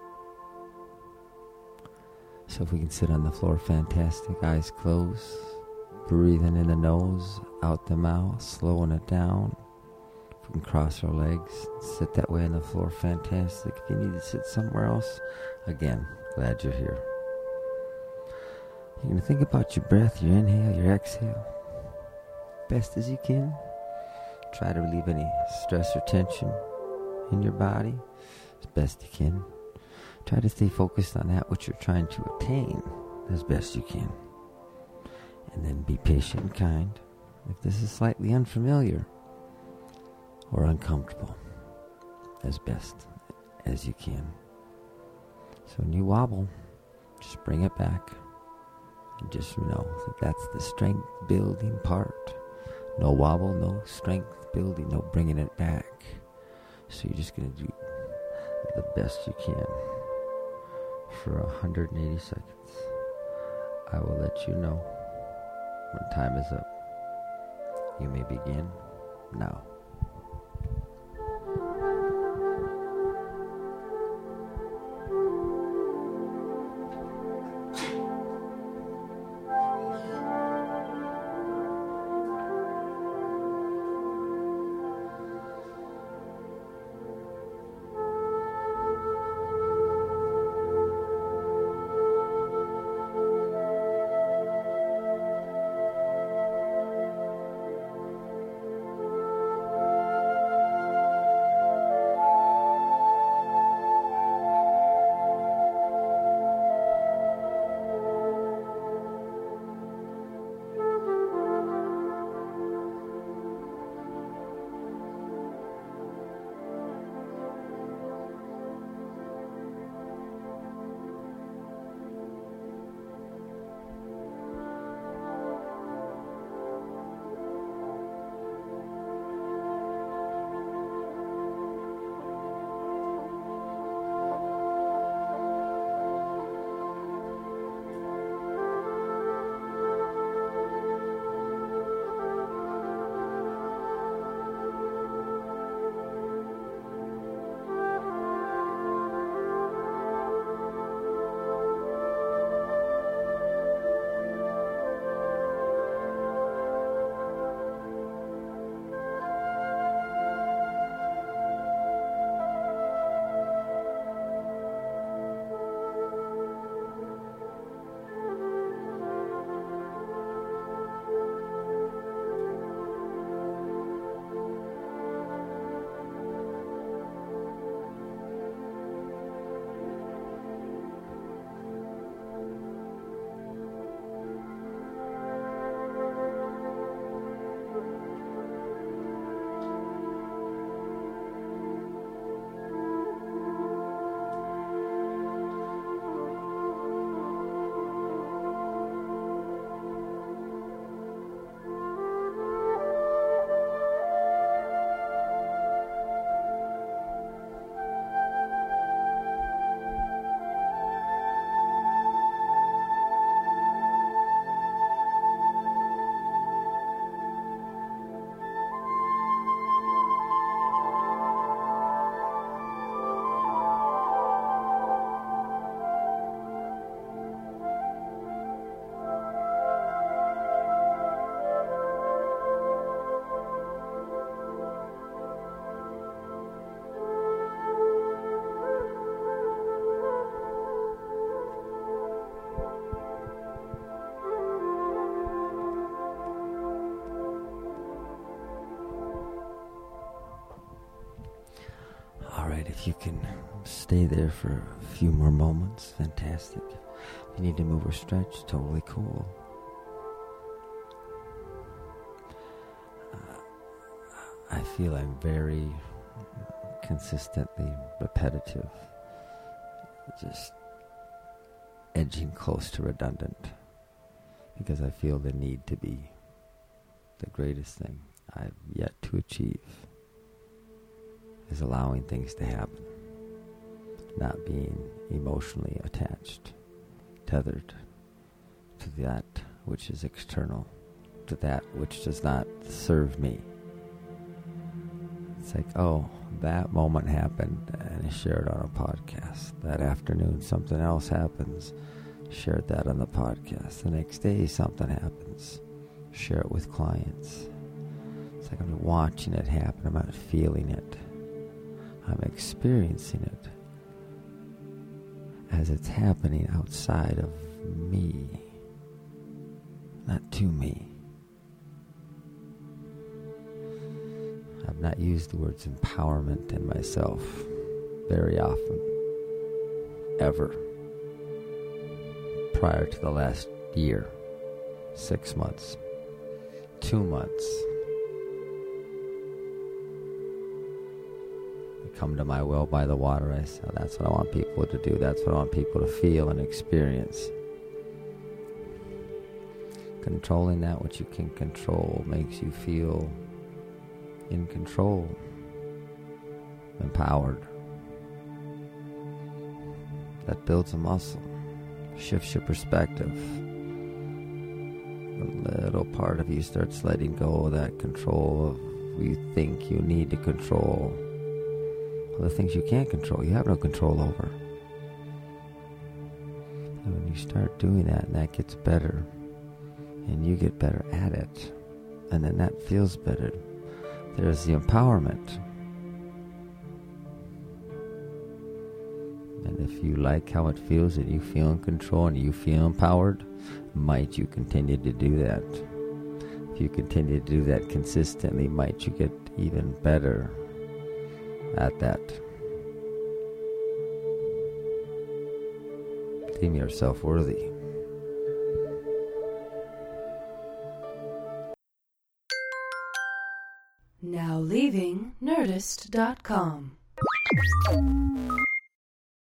So if we can sit on the floor, fantastic. Eyes closed. Breathing in the nose, out the mouth, slowing it down. If we can cross our legs, sit that way on the floor, fantastic. If you need to sit somewhere else, again, glad you're here. You're going to think about your breath, your inhale, your exhale. Best as you can. Try to relieve any stress or tension in your body as best you can. Try to stay focused on that which you're trying to attain as best you can. And then be patient and kind. If this is slightly unfamiliar or uncomfortable, as best as you can. So when you wobble, just bring it back. And just know that that's the strength building part. No wobble, no strength building, no bringing it back. So you're just going to do the best you can for one hundred eighty seconds. I will let you know when time is up. You may begin now. If you can stay there for a few more moments, fantastic. If you need to move or stretch, totally cool. Uh, I feel I'm very consistently repetitive, just edging close to redundant, because I feel the need to be the greatest thing I've yet to achieve is allowing things to happen, not being emotionally attached, tethered to that which is external, to that which does not serve me. It's like, oh, that moment happened and I shared on a podcast. That afternoon something else happens, shared that on the podcast. The next day something happens, share it with clients. It's like I'm watching it happen. I'm not feeling it. I'm experiencing it as it's happening outside of me, not to me. I've not used the words empowerment in myself very often, ever, prior to the last year, six months, two months. I come to my well by the water. I say, oh, that's what I want people to do. That's what I want people to feel and experience. Controlling that which you can control makes you feel in control, empowered. That builds a muscle, shifts your perspective. A little part of you starts letting go of that control of you think you need to control. Other things you can't control, you have no control over. And when you start doing that, and that gets better, and you get better at it, and then that feels better, there's the empowerment. And if you like how it feels and you feel in control and you feel empowered, might you continue to do that? If you continue to do that consistently, might you get even better at that? Deem yourself worthy. Now leaving Nerdist dot com.